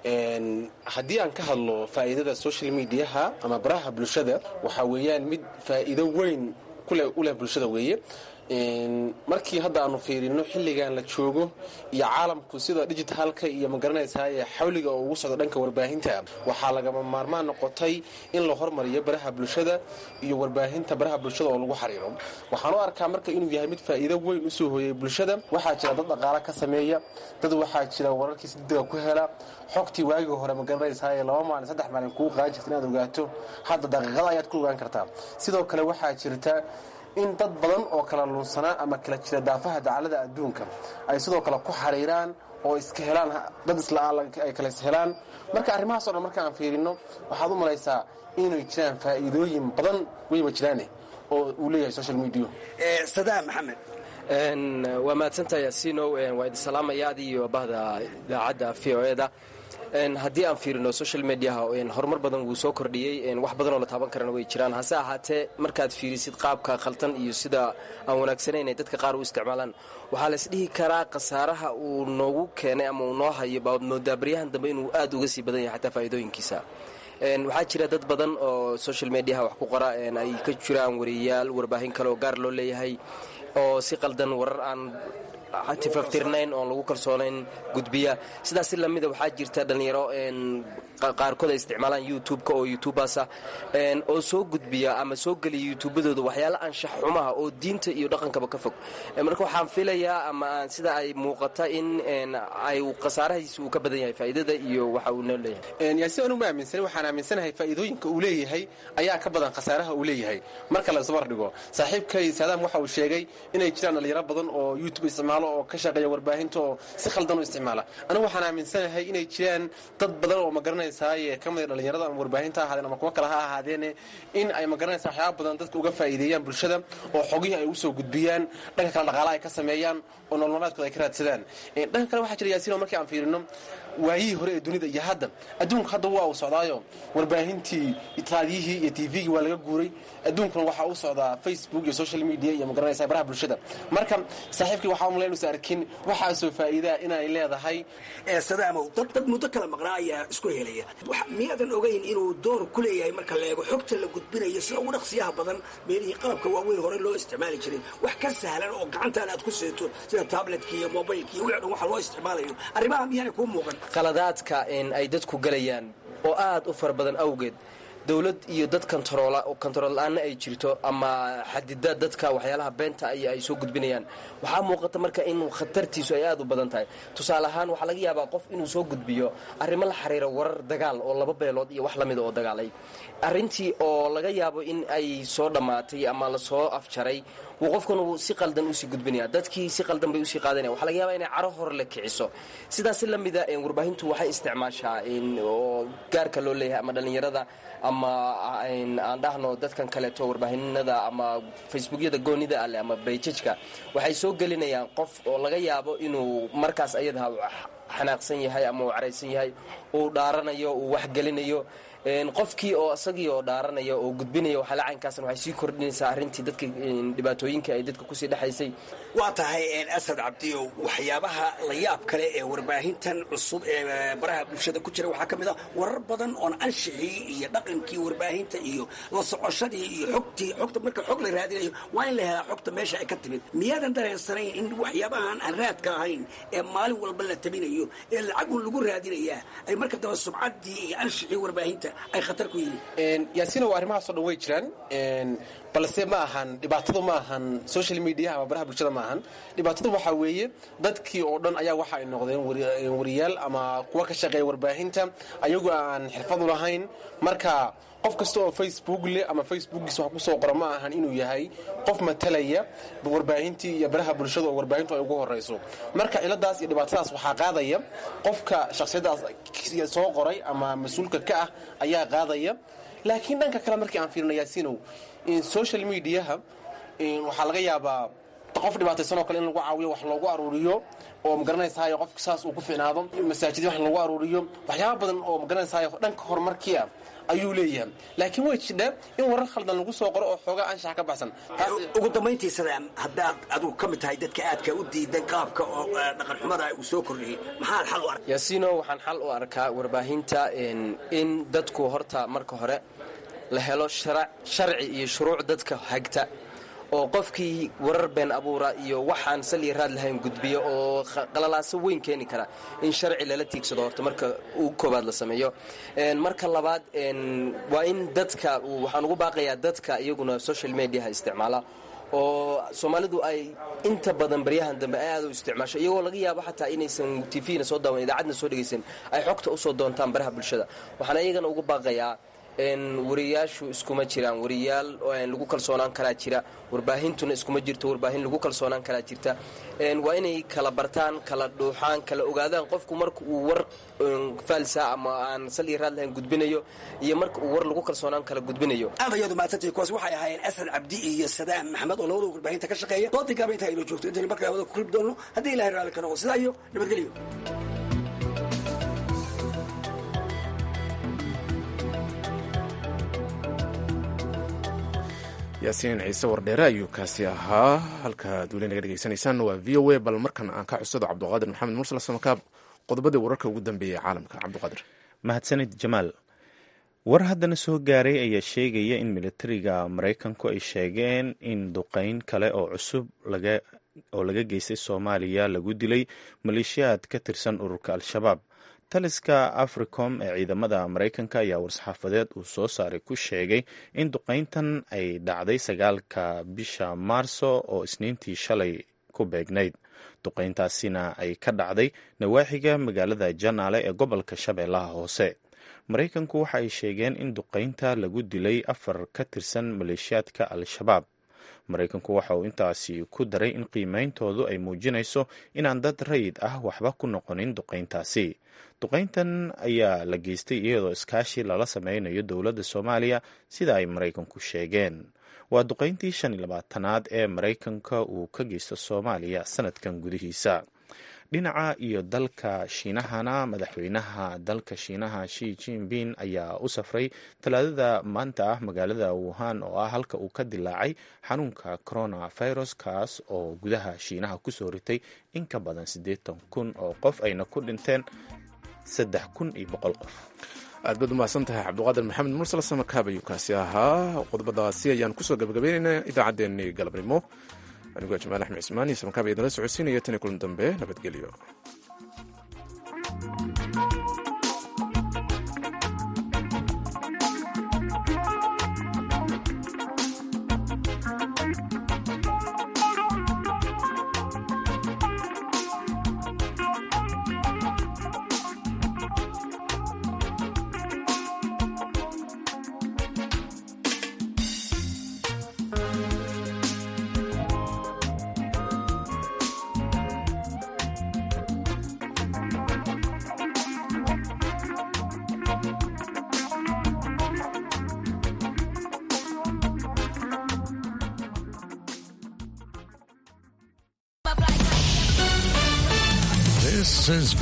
haddii aan ka hadlo faa'iidada social mediaha ama baraha bulshada, waxaa weeyaan mid faa'iido weyn kule u leh bulshada weeye. markii hadda aanu fiirino xilligan la joogo iyo caalamku sida digitalka iyo magaranaysaa ee xawliga oo ugu socdo dhanka warbaahinta, waxaa lagama maarmaan noqotay in la hormariyo baraha bulshada iyo warbaahinta baraha bulshada oo lagu xariiro. waxaan u arkaa marka inuu yahay mid faa'iido weyn usoo hooyay bulshada. waxaa jira dad dhaqaale ka sameeya, dad waxaa jira wararkii si degdega ku hela, xogtii waagii hore magaranaysaa ee laba maalin saddex maalin kuu qaadan jirta inaad ogaato hadda daqiiqada ayaad ku ogaan kartaa. sidoo kale waxaa jirta in dad badan oo kala lunsanaa ama kala jira daafaha dacalada adduunka ay sidoo kale ku xariiraan oo iska helaan, dad isla-aan ay kala is helaan. marka arrimahaas oo dhan marka aan fiirino waxaad u malaysaa inay jiraan faa'iidooyin badan weyba jiraane oo uu leeyahay social media. sadaan maxamed. waa mahadsantahay yaasiinow, waa idin salaamaya adi iyo bahda idaacadda v o e da. haddii aan fiirino social mediaha horumar badan wuu soo kordhiyey, wax badan oo la taaban karana way jiraan. hase ahaatee markaad fiirisid qaabka khaldan iyo sida aan wanaagsanayn ay dadka qaar u isticmaalaan, waxaa la isdhihi karaa khasaaraha uu noogu keenay ama uu noo hayo baad moodaa baryahan dambe inuu aad uga sii badan yahay xataa faa'iidooyinkiisa. waxaa jira dad badan oo social mediaha wax ku qora, ay ka jiraan wariyayaal, warbaahin kale oo gaar loo leeyahay oo si qaldan warar aan tifaftirnayn oon lagu kalsoonayn gudbiya. sidaas si lamida waxaa jirta dhalinyaro qaarkood ay isticmaalaan youtube-ka oo youtubaasa oo soo gudbiya ama soo geliya youtubadooda waxyaala anshax xumaha oo diinta iyo dhaqankaba ka fog. marka waxaan filayaa ama sida ay muuqata in ay khasaarahiisa uu ka badan yahay faa'iidada iyo waxa uu noo leeyahay. yaasi anu ma aaminsan, waxaan aaminsanahay faa'iidooyinka uu leeyahay ayaa ka badan khasaaraha uu leeyahay marka la isbar dhigo. saaxiibkay saadaam waxa uu sheegay inay jiraan dhalinyaro badan oo youtube isticmaalo oo ka shaqeeya warbaahinta oo si khaldan u isticmaala. anigu waxaan aaminsanahay inay jiraan dad badan oo magaranaysaa ka mid dhalinyarada ama warbaahinta ha ahaadeen ama kuwa kale ha ahaadeen in ay magaranaysaa waxyaaba badan dadka uga faa'iideeyaan bulshada oo xogihii ay u soo gudbiyaan, dhanka kale dhaqaale ay ka sameeyaan oo nolol-maalmeedkooda ay ka raadsadaan. dhanka kale waxaa jira yaasiin oo markii aan fiirino waayihii hore ee dunida iyo hadda adduunku hadda waa uu socdaayo warbaahintii raadiyihii iyo tvgii waa laga guuray. adduunkuna waxaa u socdaa facebook iyo social media iyo magaranaysaa baraha bulshada. marka saaxiibkii waxaa umalayn inuusan arkin waxaasoo faa'iidaa inay leedahay. sadaamow dad dad muddo kala maqnaa ayaa isku helaya. miyaadan ogayn inuu door ku leeyahay marka la eego xogta la gudbinayo sida ugu dhaqsiyaha badan meelihii qalabka waaweyn hore loo isticmaali jiray wax ka sahlan oo gacantaan aad ku seeto sida tabletka iyo mobilka iyo wixii dhan waxa loo isticmaalayo. arrimaha miyaana kuu muuqan? qaladaadka ay dadku galayaan oo aad u fara badan awgeed, dowlad iyo dad kontarool la-aanna ay jirto ama xadida dadka waxyaalaha beenta ay soo gudbinayaan, waxaa muuqata marka in khatartiisu ay aad u badan tahay. tusaale ahaan waxaa laga yaabaa qof inuu soo gudbiyo arrimo la xiriira warar dagaal oo laba beelood iyo wax lamida oo dagaalay, arrintii oo laga yaabo in ay soo dhammaatay ama lasoo afjaray uu qofkan uu si qaldan usii gudbinaya dadkii si qaldan bay usii qaadanaya waxaa laga yaabaa inay caro hore la kiciso sidaas la mida warbaahintu waxay isticmaashaa oo gaarka loo leeyahay ama dhalinyarada ama aan dhahno dadkan kaleeto warbaahinada ama facebookyada goonida ale ama bayjajka waxay soo gelinayaan qof oo laga yaabo inuu markaas ayadaha xanaaqsan yahay ama uu caraysan yahay uu dhaaranayo uu waxgelinayo qofkii oo isagii oo dhaaranaya oo gudbinaya waxaa lacaynkaasna waxay sii kordhinaysaa arrintii dadka dhibaatooyinka ay dadka kusii dhexaysay waa tahay asad cabdiyow waxyaabaha la yaab kale ee warbaahintan cusub ee baraha bulshada ku jira waxaa ka mid ah warar badan oon anshixii iyo dhaqankii warbaahinta iyo la socoshadii iyo xogtii xogta marka xog la raadinayo waa in la helaa xogta meesha ay ka timid miyaadan dareensanayn in waxyaabahan aan raadka ahayn ee maalin walba la tabinayo ee lacag un lagu raadinayaa ay marka daba subcaddii iyo anshixii warbaahinta ay khatar ku yihiin yaasiina waa arrimahaasoo dhan way jiraan balse ma ahan dhibaatadu ma ahan social media ama baraha bulshada ma ahan dhibaatadu waxaa weeye dadkii oo dhan ayaa waxa ay noqdeen wariyaal ama kuwa ka shaqeeya warbaahinta ayagu aan xirfadu lahayn marka qof kasta oo facebook leh ama facebookiisa wax kusoo qora ma ahan inuu yahay qof matalaya warbaahintii iyo baraha bulshada oo warbaahintu ay ugu horeyso marka ciladaas iyo dhibaatadaas waxaa qaadaya qofka shakhsiyadaas soo qoray ama mas-uulka ka ah ayaa qaadaya laakiin dhanka kale markii aan fiirino yaasiinow social mediaha waxaa laga yaabaa qof dhibaataysan oo kale in lagu caawiyo wax loogu aruuriyo oo magaranaysaay qofka saas uu ku fiicnaado masaajid wax lagu aruuriyo waxyaabo badan oo magaranaysaay dhanka horumarkii ah ayuu leeyahay laakiin way jidhaa in warar khaldan lagu soo qoro oo xoogaa anshax ka baxsan ugu dambayntii sadaan haddaad adigu ka mid tahay dadka aadka u diidan qaabka oo dhaqan xumada uu soo kordhiyey maxaad xal u arkaa yaasiino waxaan xal u arkaa warbaahinta in dadku horta marka hore la helo sharci iyo shuruuc dadka hagta oo qofkii warar been abuura iyo waxaan sal iyo raad lahayn gudbiyo oo qalalaaso weyn keeni kara in sharci lala tiigsado horta marka uu koobaad la sameeyo marka labaad waa in dadka waxaan ugu baaqayaa dadka iyaguna social mediaha isticmaala oo soomaalidu ay inta badan baryahan dambe aad u isticmaasho iyagoo laga yaabo xataa inaysan tvna soo daawan idaacadna soo dhegaysan ay xogta u soo doontaan baraha bulshada waxaan iyagana ugu baaqayaa wariyaashu iskuma jiraan wariyaal lagu kalsoonaan karaa jira warbaahintuna iskuma jirto warbaahin lagu kalsoonaan karaa jirta waa inay kala bartaan kala dhuuxaan kala ogaadaan qofku marka uu war faalsa ama aan sal iyo raad lahayn gudbinayo iyo marka uu war lagu kalsoonaan kala gudbinayo aad ayadu maadsantahay kuwaas waxay ahaayeen asad cabdi iyo sadaan maxamed oo labada warbaahinta ka shaqeeya doodii gaaba intaa inoo joogto intaynu markaa wada ku kulmi doono haddii ilahay raalli ka noqo sidaa iyo nabadgelyo yaasiin ciise wardheere ayuu kaasi ahaa halkaad weli naga dhegaysanaysaan waa v o a bal markan aan ka xusado cabdiqaadir maxamed mursal samakaab qodobadii wararka ugu dambeeyay caalamka cabdiqaadir mahadsanid jamaal war haddana soo gaaray ayaa sheegaya in militariga maraykanku ay sheegeen in duqeyn kale oo cusub oo laga geystay soomaaliya lagu dilay maleeshiyaad ka tirsan ururka al-shabaab taliska africom ee ciidamada maraykanka ayaa war-saxaafadeed uu soo saaray ku sheegay in duqeyntan ay dhacday sagaalka bisha maarso oo isniintii shalay ku beegnayd duqeyntaasina ay ka dhacday nawaaxiga magaalada janaale ee gobolka shabeellaha hoose maraykanku waxa ay sheegeen in duqeynta lagu dilay afar ka tirsan maleeshiyaadka al-shabaab maraykanku waxa uu intaasi ku daray in qiimeyntoodu ay muujinayso inaan dad rayid ah waxba ku noqonin duqeyntaasi duqeyntan ayaa la geystay iyadoo iskaashi lala sameynayo dowladda soomaaliya sida ay maraykanku sheegeen waa duqeyntii shan iyo labaatanaad ee maraykanka uu ka geysto soomaaliya sanadkan gudihiisa dhinaca iyo dalka shiinahana madaxweynaha dalka shiinaha shi jinping ayaa u safray talaadada maanta ah magaalada wuhan oo ah halka uu ka dilaacay xanuunka coronavirus kaas oo gudaha shiinaha kusoo ritay in ka badan siddeetan kun oo qof ayna ku dhinteen saddex kun iyo boqol qof aad baad umahadsan tahay cabdiqaadir maxamed mursal samakaab ayuu kaasi ahaa qodobadaasi ayaan kusoo gabagabaynaynaa idaacaddeenii galabnimo anigoo jamaal axmed cismaan iyo samakaab idinla socodsiinaya tan iyo kulan dambe nabadgelyo This is